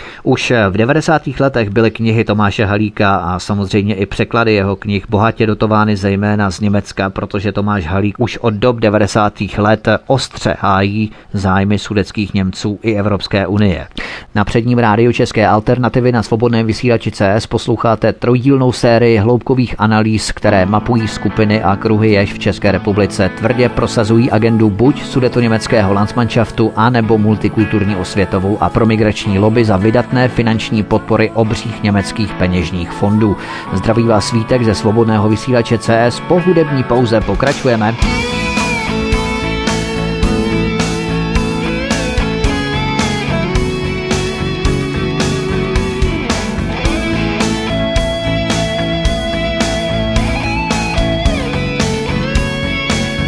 Už v devadesátých letech byly knihy Tomáše Halíka a samozřejmě i překlady jeho knih bohatě dotovány zejména z Německa, protože Tomáš Halík už od dob devadesátých let ostře hájí zájmy sudetských Němců i Evropské unie. Na předním rádiu České alternativy na svobodném vysílači C S posloucháte trojdílnou sérii hloubkových analýz, které mapují skupiny a kruhy, jež v České republice tvrdě prosazují agendu buď sudetoněmeckého Landsmannschaftu, anebo multikulturní osvětovou a promigrační lobby za vydatné finanční podpory obřích německých peněžních fondů. Zdraví vás Vítek ze svobodného vysílače C S. Po hudební pauze pokračujeme.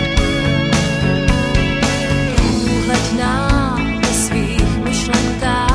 Průhledná ve svých myšlenkách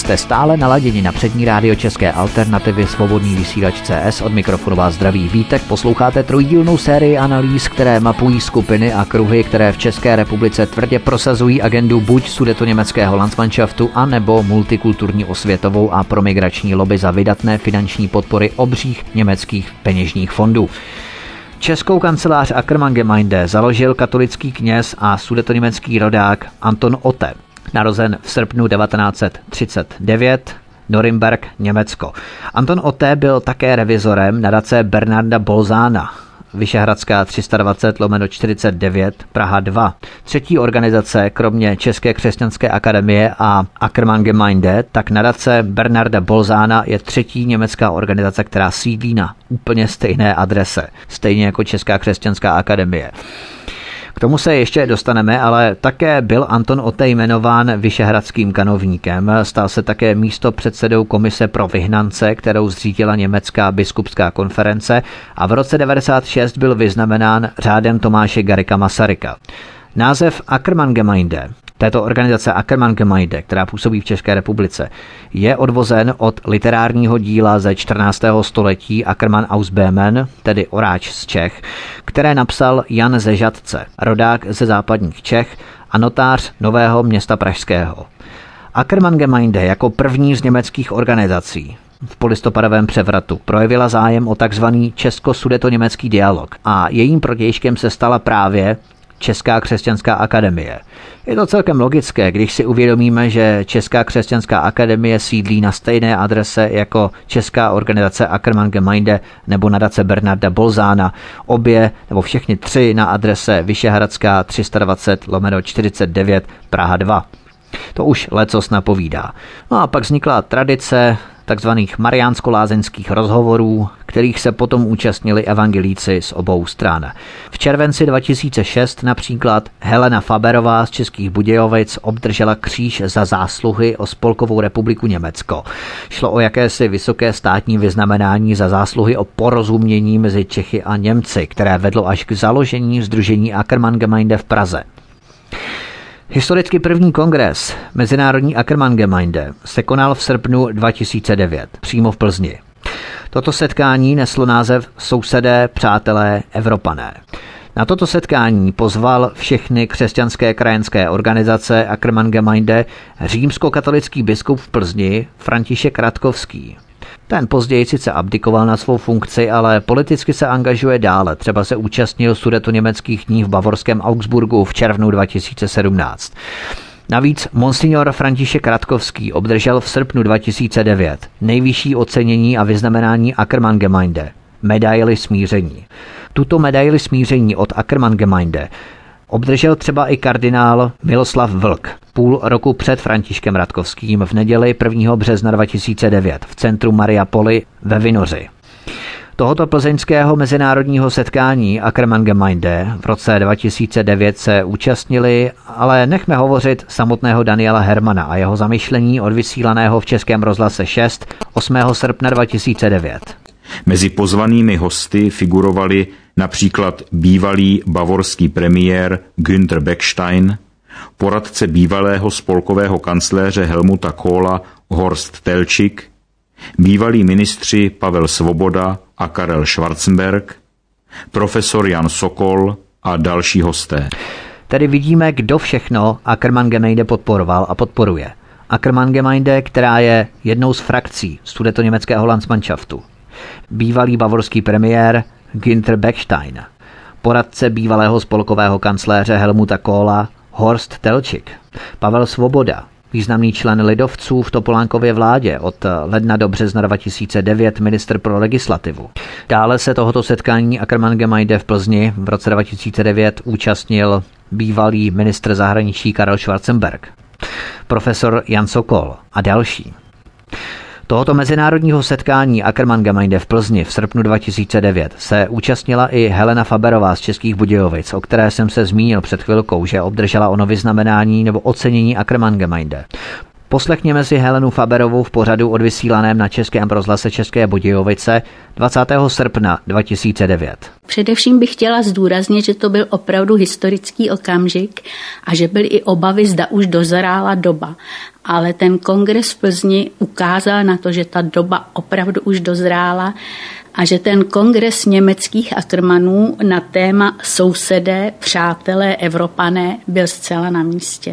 Jste stále naladěni na přední rádio České alternativy Svobodný vysílač C S. Od mikrofonu vás zdraví Vítek. Posloucháte trojdílnou sérii analýz, které mapují skupiny a kruhy, které v České republice tvrdě prosazují agendu buď sudetoněmeckého Landsmannschaftu, anebo multikulturní osvětovou a promigrační lobby za vydatné finanční podpory obřích německých peněžních fondů. Českou kancelář Ackermann-Gemeinde založil katolický kněz a sudetoněmecký rodák Anton Otte, narozen v srpnu devatenáct set třicet devět, Norimberk, Německo. Anton Otte byl také revizorem nadace Bernarda Bolzána, Vyšehradská tři sta dvacet lomeno čtyřicet devět, Praha dva. Třetí organizace, kromě České křesťanské akademie a Ackermann-Gemeinde, tak nadace Bernarda Bolzána je třetí německá organizace, která sídlí na úplně stejné adrese, stejně jako Česká křesťanská akademie. K tomu se ještě dostaneme, ale také byl Anton Otte jmenován vyšehradským kanovníkem. Stal se také místopředsedou komise pro vyhnance, kterou zřídila Německá biskupská konference, a v roce devadesát šest byl vyznamenán řádem Tomáše Garrigua Masaryka. Název Ackermann-Gemeinde, této organizace Ackermann-Gemeinde, která působí v České republice, je odvozen od literárního díla ze čtrnáctého století Ackermann aus Böhmen, tedy Oráč z Čech, které napsal Jan ze Žatce, rodák ze západních Čech a notář Nového Města pražského. Ackermann-Gemeinde jako první z německých organizací v polistopadovém převratu projevila zájem o takzvaný česko-sudetoněmecký dialog a jejím protějškem se stala právě Česká křesťanská akademie. Je to celkem logické, když si uvědomíme, že Česká křesťanská akademie sídlí na stejné adrese jako Česká organizace Ackermann-Gemeinde nebo nadace Bernarda Bolzána, obě nebo všechny tři na adrese Vyšehradská tři sta dvacet lomeno čtyřicet devět, Praha dva. To už lecos napovídá. No a pak vznikla tradice takzvaných mariánsko-lázeňských rozhovorů, kterých se potom účastnili evangelíci z obou stran. V červenci dva tisíce šest například Helena Faberová z Českých Budějovic obdržela kříž za zásluhy o Spolkovou republiku Německo. Šlo o jakési vysoké státní vyznamenání za zásluhy o porozumění mezi Čechy a Němci, které vedlo až k založení sdružení Ackermann-Gemeinde v Praze. Historicky první kongres Mezinárodní Ackermann-Gemeinde se konal v srpnu dva tisíce devět, přímo v Plzni. Toto setkání neslo název Sousedé, přátelé, Evropané. Na toto setkání pozval všechny křesťanské krajanské organizace Ackermann-Gemeinde římskokatolický biskup v Plzni František Ratkovský. Ten později sice abdikoval na svou funkci, ale politicky se angažuje dále. Třeba se účastnil sudetoněmeckých dní v bavorském Augsburgu v červnu dva tisíce sedmnáct. Navíc monsignor František Ratkovský obdržel v srpnu dva tisíce devět nejvyšší ocenění a vyznamenání Ackermann-Gemeinde, medaili smíření. Tuto medaili smíření od Ackermann-Gemeinde obdržel třeba i kardinál Miloslav Vlk půl roku před Františkem Ratkovským v neděli prvního března dva tisíce devět v centru Maria Poli ve Vinoři. Tohoto plzeňského mezinárodního setkání Ackermann-Gemeinde v roce dva tisíce devět se účastnili, ale nechme hovořit samotného Daniela Hermana a jeho zamyšlení odvysílaného v Českém rozhlase šest osmého srpna dva tisíce devět. Mezi pozvanými hosty figurovali například bývalý bavorský premiér Günther Beckstein, poradce bývalého spolkového kancléře Helmuta Kohla Horst Telčik, bývalí ministři Pavel Svoboda a Karel Schwarzenberg, profesor Jan Sokol a další hosté. Tedy vidíme, kdo všechno Ackermann-Gemeinde podporoval a podporuje. Ackermann-Gemeinde, která je jednou z frakcí sudetoněmeckého Landsmannschaftu. Bývalý bavorský premiér Günther Beckstein, poradce bývalého spolkového kancléře Helmuta Kohla Horst Telčik, Pavel Svoboda, významný člen lidovců v Topolánkově vládě, od ledna do března dva tisíce devět ministr pro legislativu. Dále se tohoto setkání Ackermann-Gemeinde v Plzni v roce dva tisíce devět účastnil bývalý ministr zahraničí Karel Schwarzenberg, profesor Jan Sokol a další. Tohoto mezinárodního setkání Ackermann-Gemeinde v Plzni v srpnu dva tisíce devět se účastnila i Helena Faberová z Českých Budějovic, o které jsem se zmínil před chvilkou, že obdržela ono vyznamenání nebo ocenění Ackermann-Gemeinde. Poslechněme si Helenu Faberovou v pořadu odvysílaném na Českém rozhlase České Budějovice dvacátého srpna dva tisíce devět. Především bych chtěla zdůraznit, že to byl opravdu historický okamžik a že byly i obavy, zda už dozrála doba. Ale ten kongres v Plzni ukázal na to, že ta doba opravdu už dozrála a že ten kongres německých Ackermannů na téma sousedé, přátelé, Evropané byl zcela na místě.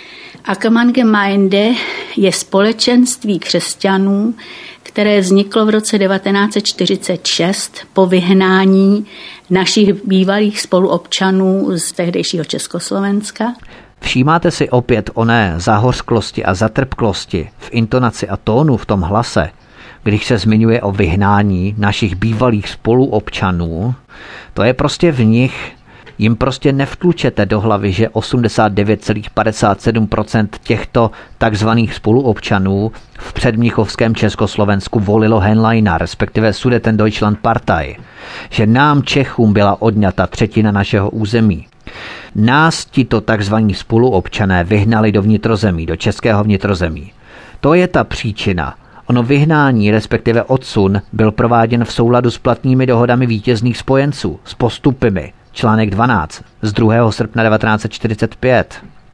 Ackermanngemeinde je společenství křesťanů, které vzniklo v roce devatenáct set čtyřicet šest po vyhnání našich bývalých spoluobčanů z tehdejšího Československa. Všímáte si opět oné zahořklosti a zatrpklosti v intonaci a tónu v tom hlase, když se zmiňuje o vyhnání našich bývalých spoluobčanů? To je prostě v nich. Jim prostě nevtlučete do hlavy, že osmdesát devět celá padesát sedm procent těchto takzvaných spoluobčanů v předmnichovském Československu volilo Henleina, respektive Sudetendeutschlandpartei, že nám Čechům byla odňata třetina našeho území. Nás tito takzvaní spoluobčané vyhnali do vnitrozemí, do českého vnitrozemí. To je ta příčina. Ono vyhnání, respektive odsun, byl prováděn v souladu s platnými dohodami vítězných spojenců, s postupy, článek dvanáct z druhého srpna devatenáct set čtyřicet pět,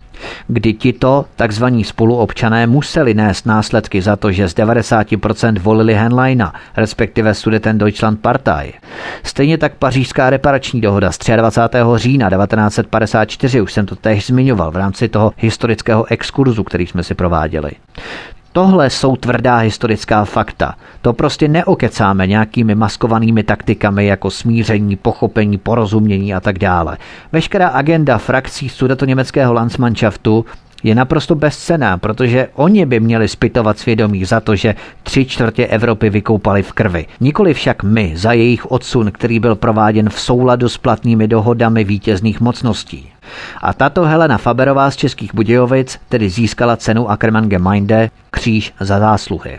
kdy tito takzvaní spoluobčané museli nést následky za to, že z devadesát procent volili Henleina, respektive Sudetendeutschlandpartei. Stejně tak pařížská reparační dohoda z dvacátého třetího října devatenáct set padesát čtyři, už jsem to též zmiňoval v rámci toho historického exkurzu, který jsme si prováděli. Tohle jsou tvrdá historická fakta. To prostě neokecáme nějakými maskovanými taktikami jako smíření, pochopení, porozumění a tak dále. Veškerá agenda frakcí sudetoněmeckého Landsmannschaftu je naprosto bezcenná, protože oni by měli zpytovat svědomí za to, že tři čtvrtě Evropy vykoupali v krvi. Nikoli však my za jejich odsun, který byl prováděn v souladu s platnými dohodami vítězných mocností. A tato Helena Faberová z Českých Budějovic tedy získala cenu Ackermanngemeinde Kříž za zásluhy.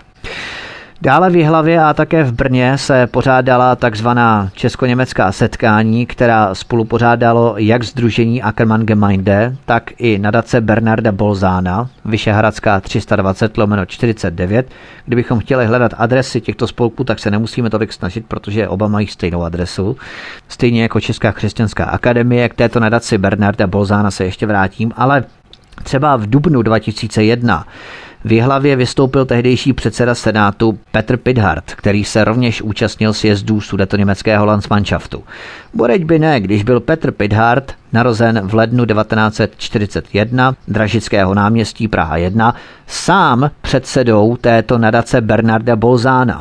Dále v Jihlavě a také v Brně se pořádala takzvaná česko-německá setkání, která spolupořádalo jak sdružení Ackermanngemeinde, tak i nadace Bernarda Bolzána, Vyšehradská tři sta dvacet lomeno čtyřicet devět. Kdybychom chtěli hledat adresy těchto spolků, tak se nemusíme tolik snažit, protože oba mají stejnou adresu. Stejně jako Česká křesťanská akademie, k této nadaci Bernarda Bolzána se ještě vrátím, ale třeba v dubnu dva tisíce jedna v Jihlavě vystoupil tehdejší předseda senátu Petr Pithart, který se rovněž účastnil sjezdů sudetoněmeckého Landsmannschaftu. Boreď by ne, když byl Petr Pithart narozen v lednu devatenáct set čtyřicet jedna, Dražického náměstí Praha jedna, sám předsedou této nadace Bernarda Bolzána.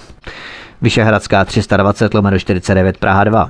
Vyšehradská tři sta dvacet lomeno čtyřicet devět Praha dva.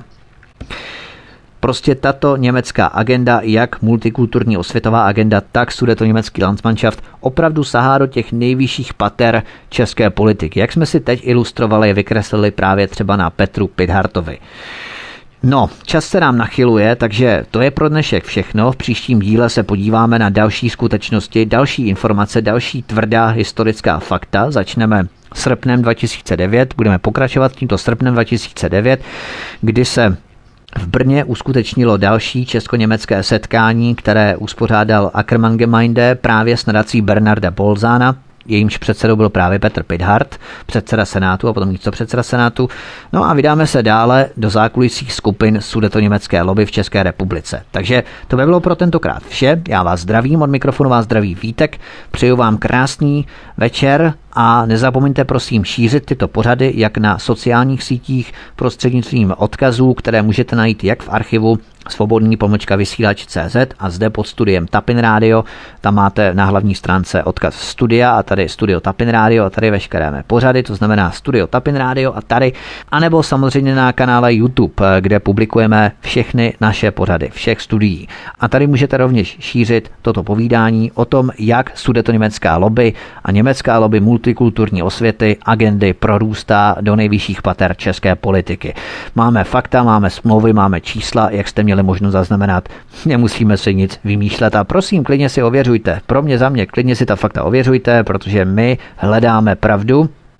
Prostě tato německá agenda, jak multikulturní osvětová agenda, tak sudetoněmecký Landsmannschaft opravdu sahá do těch nejvyšších pater české politiky. Jak jsme si teď ilustrovali, vykreslili právě třeba na Petru Pithartovi. No, čas se nám nachyluje, takže to je pro dnešek všechno. V příštím díle se podíváme na další skutečnosti, další informace, další tvrdá historická fakta. Začneme srpnem dva tisíce devět, budeme pokračovat tímto srpnem dva tisíce devět, kdy se v Brně uskutečnilo další česko-německé setkání, které uspořádal Ackermanngemeinde právě s nadací Bernarda Bolzána. Jejímž předsedou byl právě Petr Pithart, předseda senátu a potom místopředseda senátu. No a vydáme se dále do zákulisních skupin sudetoněmecké lobby v České republice. Takže to by bylo pro tentokrát vše. Já vás zdravím, od mikrofonu vás zdraví Vítek. Přeju vám krásný večer a nezapomeňte prosím šířit tyto pořady jak na sociálních sítích prostřednictvím odkazů, které můžete najít jak v archivu svobodný pomlčka vysílač tečka cé zet a zde pod studiem Tapin Radio. Tam máte na hlavní stránce odkaz studia a tady studio Tapin Radio a tady veškeré mé pořady, to znamená studio Tapin Radio a tady, anebo samozřejmě na kanále YouTube, kde publikujeme všechny naše pořady, všech studií. A tady můžete rovněž šířit toto povídání o tom, jak sudetoněmecká lobby a německá lobby multikulturní osvěty agendy prorůstá do nejvyšších pater české politiky. Máme fakta, máme smlouvy, máme čísla, jak jste měli možnost zaznamenat. Nemusíme si nic vymýšlet a prosím, klidně si ověřujte. Pro mě, za mě, klidně si ta fakta ověřujte, protože my hledáme pravdu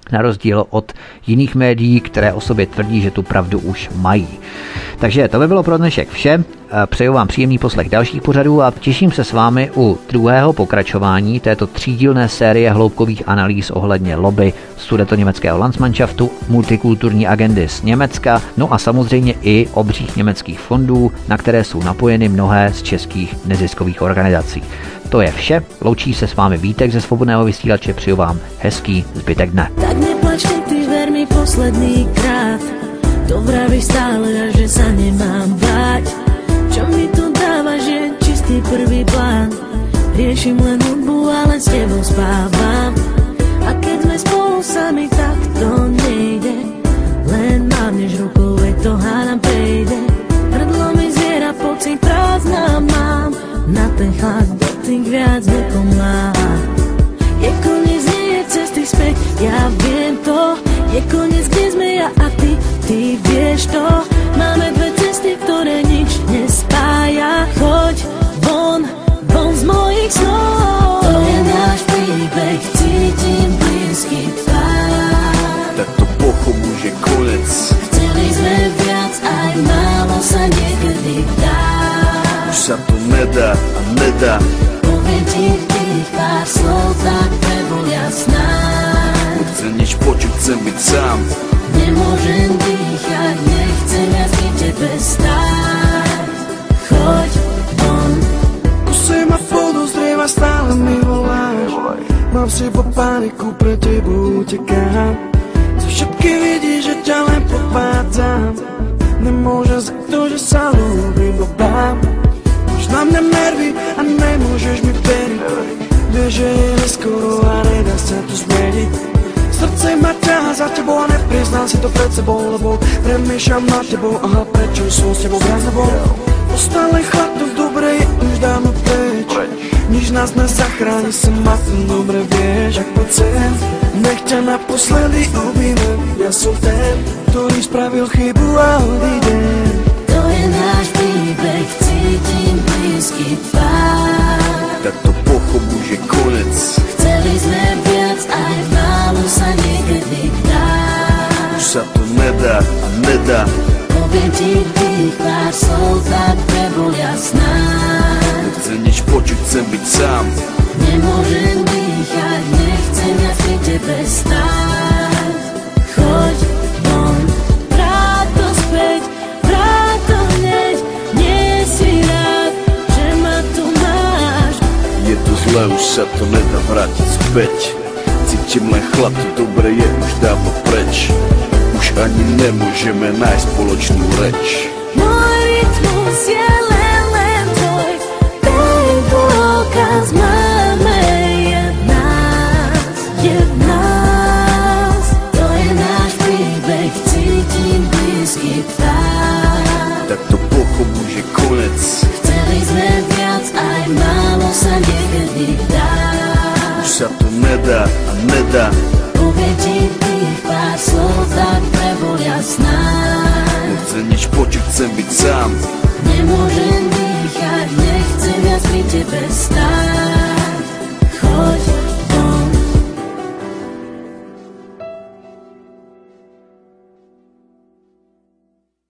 na rozdíl od jiných médií, které o sobě tvrdí, že tu pravdu už mají. Takže to by bylo pro dnešek vše. Přeju vám příjemný poslech dalších pořadů a těším se s vámi u druhého pokračování této třídílné série hloubkových analýz ohledně lobby sudetoněmeckého Landsmannschaftu, multikulturní agendy z Německa, no a samozřejmě i obřích německých fondů, na které jsou napojeny mnohé z českých neziskových organizací. To je vše, loučí se s vámi Vítek ze Svobodného vysílače, přeju vám hezký zbytek dne. Tak neplačte, ty ver mi posledný krát, to vravíš stále, že sa nemám báť. Čo mi tu dáva, že čistý prvý plán, riešim len hudbu, ale s tebou spávam. A keď sme spolu sami, tak to nejde, len mávneš rukou, veď to hádam prejde. Hrdlo mi zviera, pocit prázdna mám, na ten chlad dotyk viac nepomáha. Je koniec, nie je cesty späť, ja viem to, je koniec, kde sme ja a ty, ty vieš to. Máme dve cesty, ktoré nič nespája. Choď von, von z mojich snov. To je náš príbeh, cítim blízky tvár. Tak to pochop už je konec. Chceli sme viac, aj málo sa niekedy dá. Už sa to nedá a nedá. Poviem ti tých pár slov, tak nebol jasná. Nechcem nič počuť, chcem byť sám. Nemôžem dýchať, nechcem viac pri tebe stáť. Choď von. Kuse ma podozrieva, stále mi voláš. Mám v sebe paniku, pre tebou utekám. Zo všetky vidíš, že ťa len podvádzam. Nemôžem za to, že sa ľúbim, blbám. Máš na mňa nervy a nemôžeš mi veriť. Vieš, že je neskoro a nedá sa to zmeniť. Srdce ma ťaha za tebou a nepriznám si to pred sebou, lebo premýšľam nad tebou, aha, prečo som s tebou viac nebol. Ostal len chlad, to v dobre je už dávno preč. Nič nás nezachráni, sa ma to dobre vieš. Tak poď sem, nech ťa naposledy objímem. Ja som ten, ktorý spravil chybu a odídem. To je náš príbeh, cítim blízky tvár. Tak to pochop už je konec. Chceli sme viac, aj málo sa niekedy dá. Už sa to nedá a nedá. Poviem ti tých pár slov, tak nebol jasná. Nechcem nič počuť, chcem byť sám. Nemôžem dýchať, nechcem viac pri tebe stáť. Choď von, vráť to späť, vráť to hneď. Nie si rád, že ma tu máš. Je to zle, už sa to nedá vrátiť späť. Cítim len chlad, to dobre je už dávno preč. Už ani nemôžeme nájsť spoločnú reč. Môj rytmus je len, len tvoj, ten dôkaz máme jednás, jednás. To je náš príbeh, cítim blízky tvár. Tak to pochop už je konec. Chceli sme viac, aj málo sa niekedy dá. Už sa to nedá a nedá. Poviem ti tých pár slov, tak nebol jasná. Nechcem nič počuť, chcem byť sám. Nemôžem dýchať,